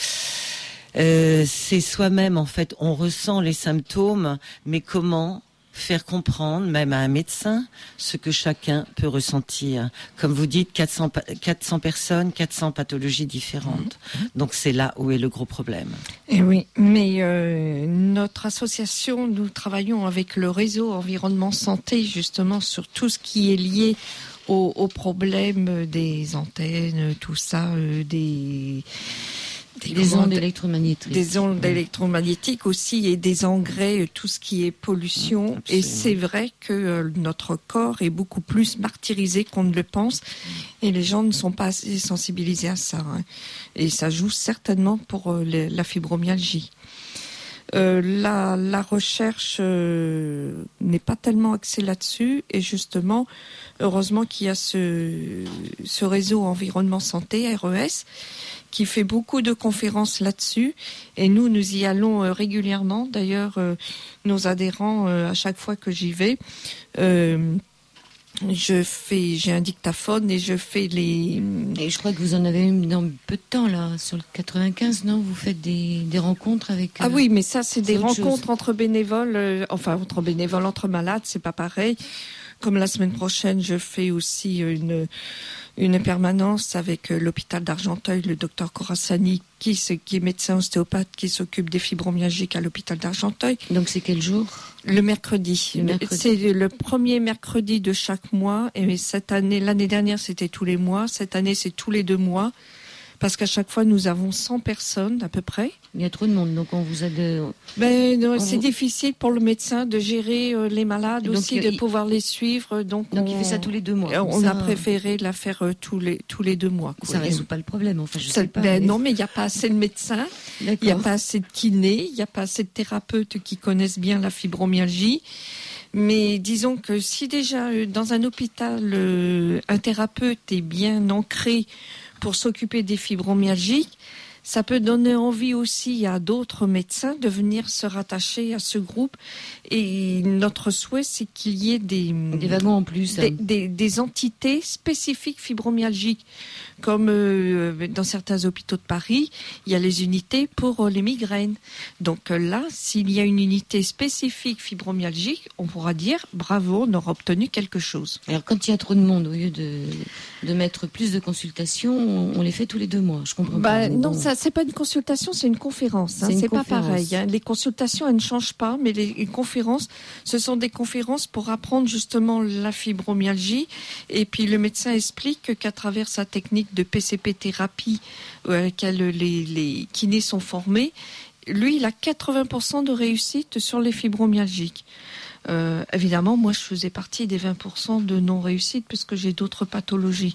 euh, c'est soi-même en fait, on ressent les symptômes, mais comment faire comprendre, même à un médecin, ce que chacun peut ressentir. Comme vous dites, quatre cents, quatre cents personnes, quatre cents pathologies différentes. Mmh. Donc c'est là où est le gros problème. Et oui, mais euh, notre association, nous travaillons avec le réseau Environnement Santé, justement, sur tout ce qui est lié aux, aux problèmes des antennes, tout ça, euh, des... Des, des ondes électromagnétiques. Des ondes oui. électromagnétiques aussi et des engrais, tout ce qui est pollution. Absolument. Et c'est vrai que euh, notre corps est beaucoup plus martyrisé qu'on ne le pense et les gens ne sont pas assez sensibilisés à ça. Hein. Et ça joue certainement pour euh, les, la fibromyalgie. Euh, la, la recherche euh, n'est pas tellement axée là-dessus et justement, heureusement qu'il y a ce, ce réseau Environnement Santé, R E S, qui fait beaucoup de conférences là-dessus et nous, nous y allons euh, régulièrement. D'ailleurs, euh, nos adhérents, euh, à chaque fois que j'y vais, euh, je fais, j'ai un dictaphone et je fais les... Et je crois que vous en avez eu dans peu de temps, là, sur le quatre-vingt-quinze, non ? Vous faites des, des rencontres avec... Euh, ah oui, mais ça, c'est, c'est des rencontres chose. entre bénévoles, euh, enfin, entre bénévoles, entre malades, c'est pas pareil. Comme la semaine prochaine, je fais aussi une... une permanence avec l'hôpital d'Argenteuil, le docteur Corassani, qui, qui est médecin ostéopathe, qui s'occupe des fibromyalgiques à l'hôpital d'Argenteuil. Donc c'est quel jour ? Le mercredi. Le mercredi. C'est le premier mercredi de chaque mois. Et cette année, l'année dernière, c'était tous les mois. Cette année, c'est tous les deux mois. Parce qu'à chaque fois, nous avons cent personnes à peu près. Il y a trop de monde, donc on vous a de... Ben, non, c'est vous... difficile pour le médecin de gérer euh, les malades donc, aussi, il... de pouvoir les suivre. Donc, donc on... il fait ça tous les deux mois. On ça... a préféré la faire euh, tous les tous les deux mois. Quoi. Ça ne résout pas le problème, enfin je ça, sais pas. Ben, mais... Non, mais il n'y a pas assez de médecins, il n'y a pas assez de kinés, il n'y a pas assez de thérapeutes qui connaissent bien la fibromyalgie. Mais disons que si déjà euh, dans un hôpital, euh, un thérapeute est bien ancré pour s'occuper des fibromyalgiques, ça peut donner envie aussi à d'autres médecins de venir se rattacher à ce groupe. Et notre souhait, c'est qu'il y ait des, des wagons en plus, des, des, des entités spécifiques fibromyalgiques. Comme euh, dans certains hôpitaux de Paris, il y a les unités pour euh, les migraines. Donc euh, là, s'il y a une unité spécifique fibromyalgique, on pourra dire bravo, on aura obtenu quelque chose. Alors quand il y a trop de monde, au lieu de, de mettre plus de consultations, on, on les fait tous les deux mois. Je comprends bah, pas. Non, bon. ça, c'est pas une consultation, c'est une conférence. Hein. C'est, une c'est conférence. pas pareil. Hein. Les consultations, elles ne changent pas, mais les, les conférences, ce sont des conférences pour apprendre justement la fibromyalgie. Et puis le médecin explique qu'à travers sa technique de P C P thérapie, euh, laquelle les, les kinés sont formés, lui, il a quatre-vingts pour cent de réussite sur les fibromyalgiques. Euh, évidemment, moi, je faisais partie des vingt pour cent de non-réussite puisque j'ai d'autres pathologies.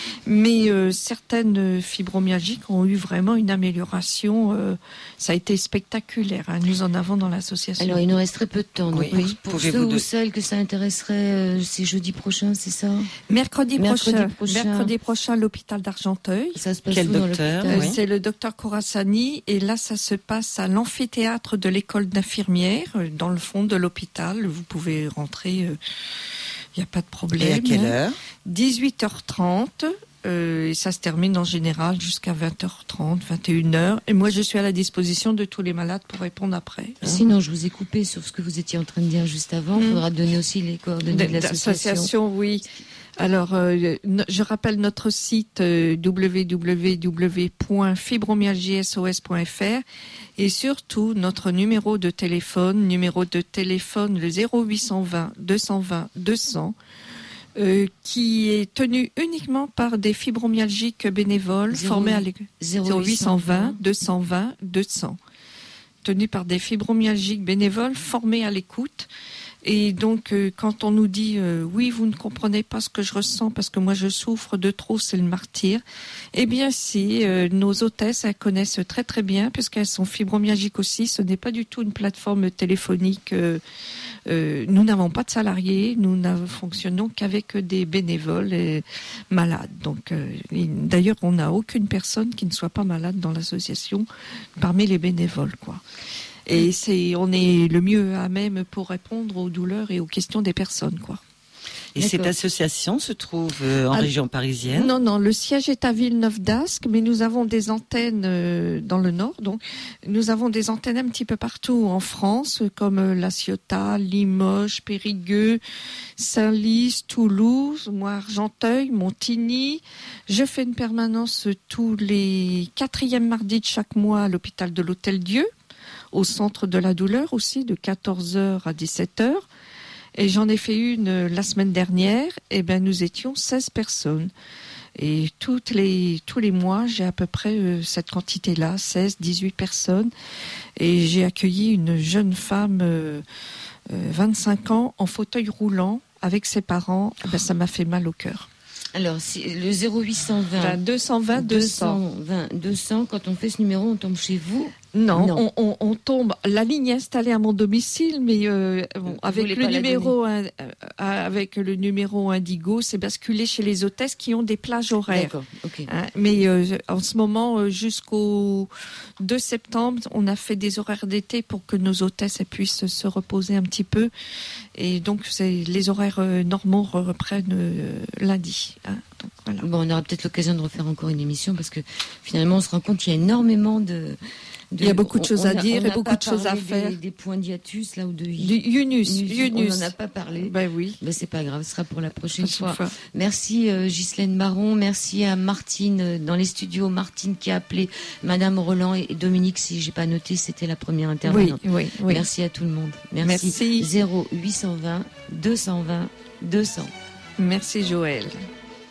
Mais euh, certaines fibromyalgiques ont eu vraiment une amélioration. Euh, ça a été spectaculaire. Hein, nous en avons dans l'association. Alors, il nous reste très peu de temps. Donc, Oui. pour Pouvez-vous ceux ou de- celles que ça intéresserait, euh, c'est jeudi prochain, c'est ça? Mercredi, Mercredi prochain, prochain. mercredi prochain, à l'hôpital d'Argenteuil. Ça se passe Quel où dans docteur, l'hôpital? Euh, oui. C'est le docteur Corassani et là ça se passe à l'amphithéâtre de l'école d'infirmière euh, dans le fond de l'hôpital. Vous pouvez rentrer, il n'y a pas de problème. Et à quelle hein. heure? dix-huit heures trente euh, et ça se termine en général jusqu'à vingt heures trente, vingt et une heures. Et moi je suis à la disposition de tous les malades pour répondre après. hein. Sinon, je vous ai coupé sur ce que vous étiez en train de dire juste avant. Il Mm. faudra donner aussi les coordonnées de l'association. D'association, oui. Alors, euh, no- je rappelle notre site euh, w w w point fibromyalgie s o s point f r et surtout notre numéro de téléphone, numéro de téléphone le zéro huit cent vingt deux cent vingt deux cents, euh, qui est tenu uniquement par des fibromyalgiques bénévoles Zéro formés à huit- l'école. zéro huit cent vingt deux cent vingt deux cents, tenu par des fibromyalgiques bénévoles formés à l'écoute. Et donc, euh, quand on nous dit euh, oui, vous ne comprenez pas ce que je ressens parce que moi je souffre de trop, c'est le martyr. Eh bien, si euh, nos hôtesses, elles connaissent très très bien puisqu'elles sont fibromyalgiques aussi. Ce n'est pas du tout une plateforme téléphonique. Euh, euh, nous n'avons pas de salariés, nous ne fonctionnons qu'avec des bénévoles et malades. Donc, euh, et d'ailleurs, on n'a aucune personne qui ne soit pas malade dans l'association parmi les bénévoles, quoi. Et c'est, on est le mieux à même pour répondre aux douleurs et aux questions des personnes, quoi. Et cette D'accord. association se trouve euh, en Ah, région parisienne? Non, non, le siège est à Villeneuve-d'Ascq, mais nous avons des antennes euh, dans le nord. Donc, nous avons des antennes un petit peu partout en France, comme euh, La Ciotat, Limoges, Périgueux, Saint-Lys, Toulouse, moi Argenteuil, Montigny. Je fais une permanence tous les quatrièmes mardis de chaque mois à l'hôpital de l'Hôtel-Dieu, au centre de la douleur aussi, de quatorze heures à dix-sept heures. Et j'en ai fait une euh, la semaine dernière, et ben nous étions seize personnes. Et toutes les, tous les mois, j'ai à peu près euh, cette quantité-là, seize, dix-huit personnes. Et j'ai accueilli une jeune femme, euh, euh, vingt-cinq ans, en fauteuil roulant, avec ses parents. Eh ben, ça m'a fait mal au cœur. Alors, si, le zéro huit cent vingt deux cent vingt deux cents. deux cents, quand on fait ce numéro, on tombe chez vous. Non, Non. On, on, on tombe. La ligne est installée à mon domicile, mais euh, bon, Vous avec voulez le pas la numéro, in- euh, avec le numéro Indigo, c'est basculé chez les hôtesses qui ont des plages horaires. D'accord, ok. Hein, mais euh, en ce moment, euh, jusqu'au deux septembre, on a fait des horaires d'été pour que nos hôtesses elles puissent se reposer un petit peu. Et donc, c'est, les horaires euh, normaux reprennent euh, lundi. Hein, donc, voilà. Bon, on aura peut-être l'occasion de refaire encore une émission parce que finalement, on se rend compte qu'il y a énormément de. de- Il y a beaucoup de choses à a- dire on et n'a beaucoup pas de choses à parlé faire. Des, des points d'hiatus, là, ou de. Du Yunus, Yunus. On n'en a pas parlé. Ben oui. Ben, c'est pas grave, ce sera pour la prochaine Prochaine fois. fois. Merci euh, Ghislaine Baron, merci à Martine euh, dans les studios, Martine qui a appelé Madame Roland et, et Dominique, si j'ai pas noté, c'était la première Oui, intervenante. oui, oui. Merci à tout le monde. Merci. Merci. zéro huit cent vingt deux cent vingt deux cents. Merci Joël.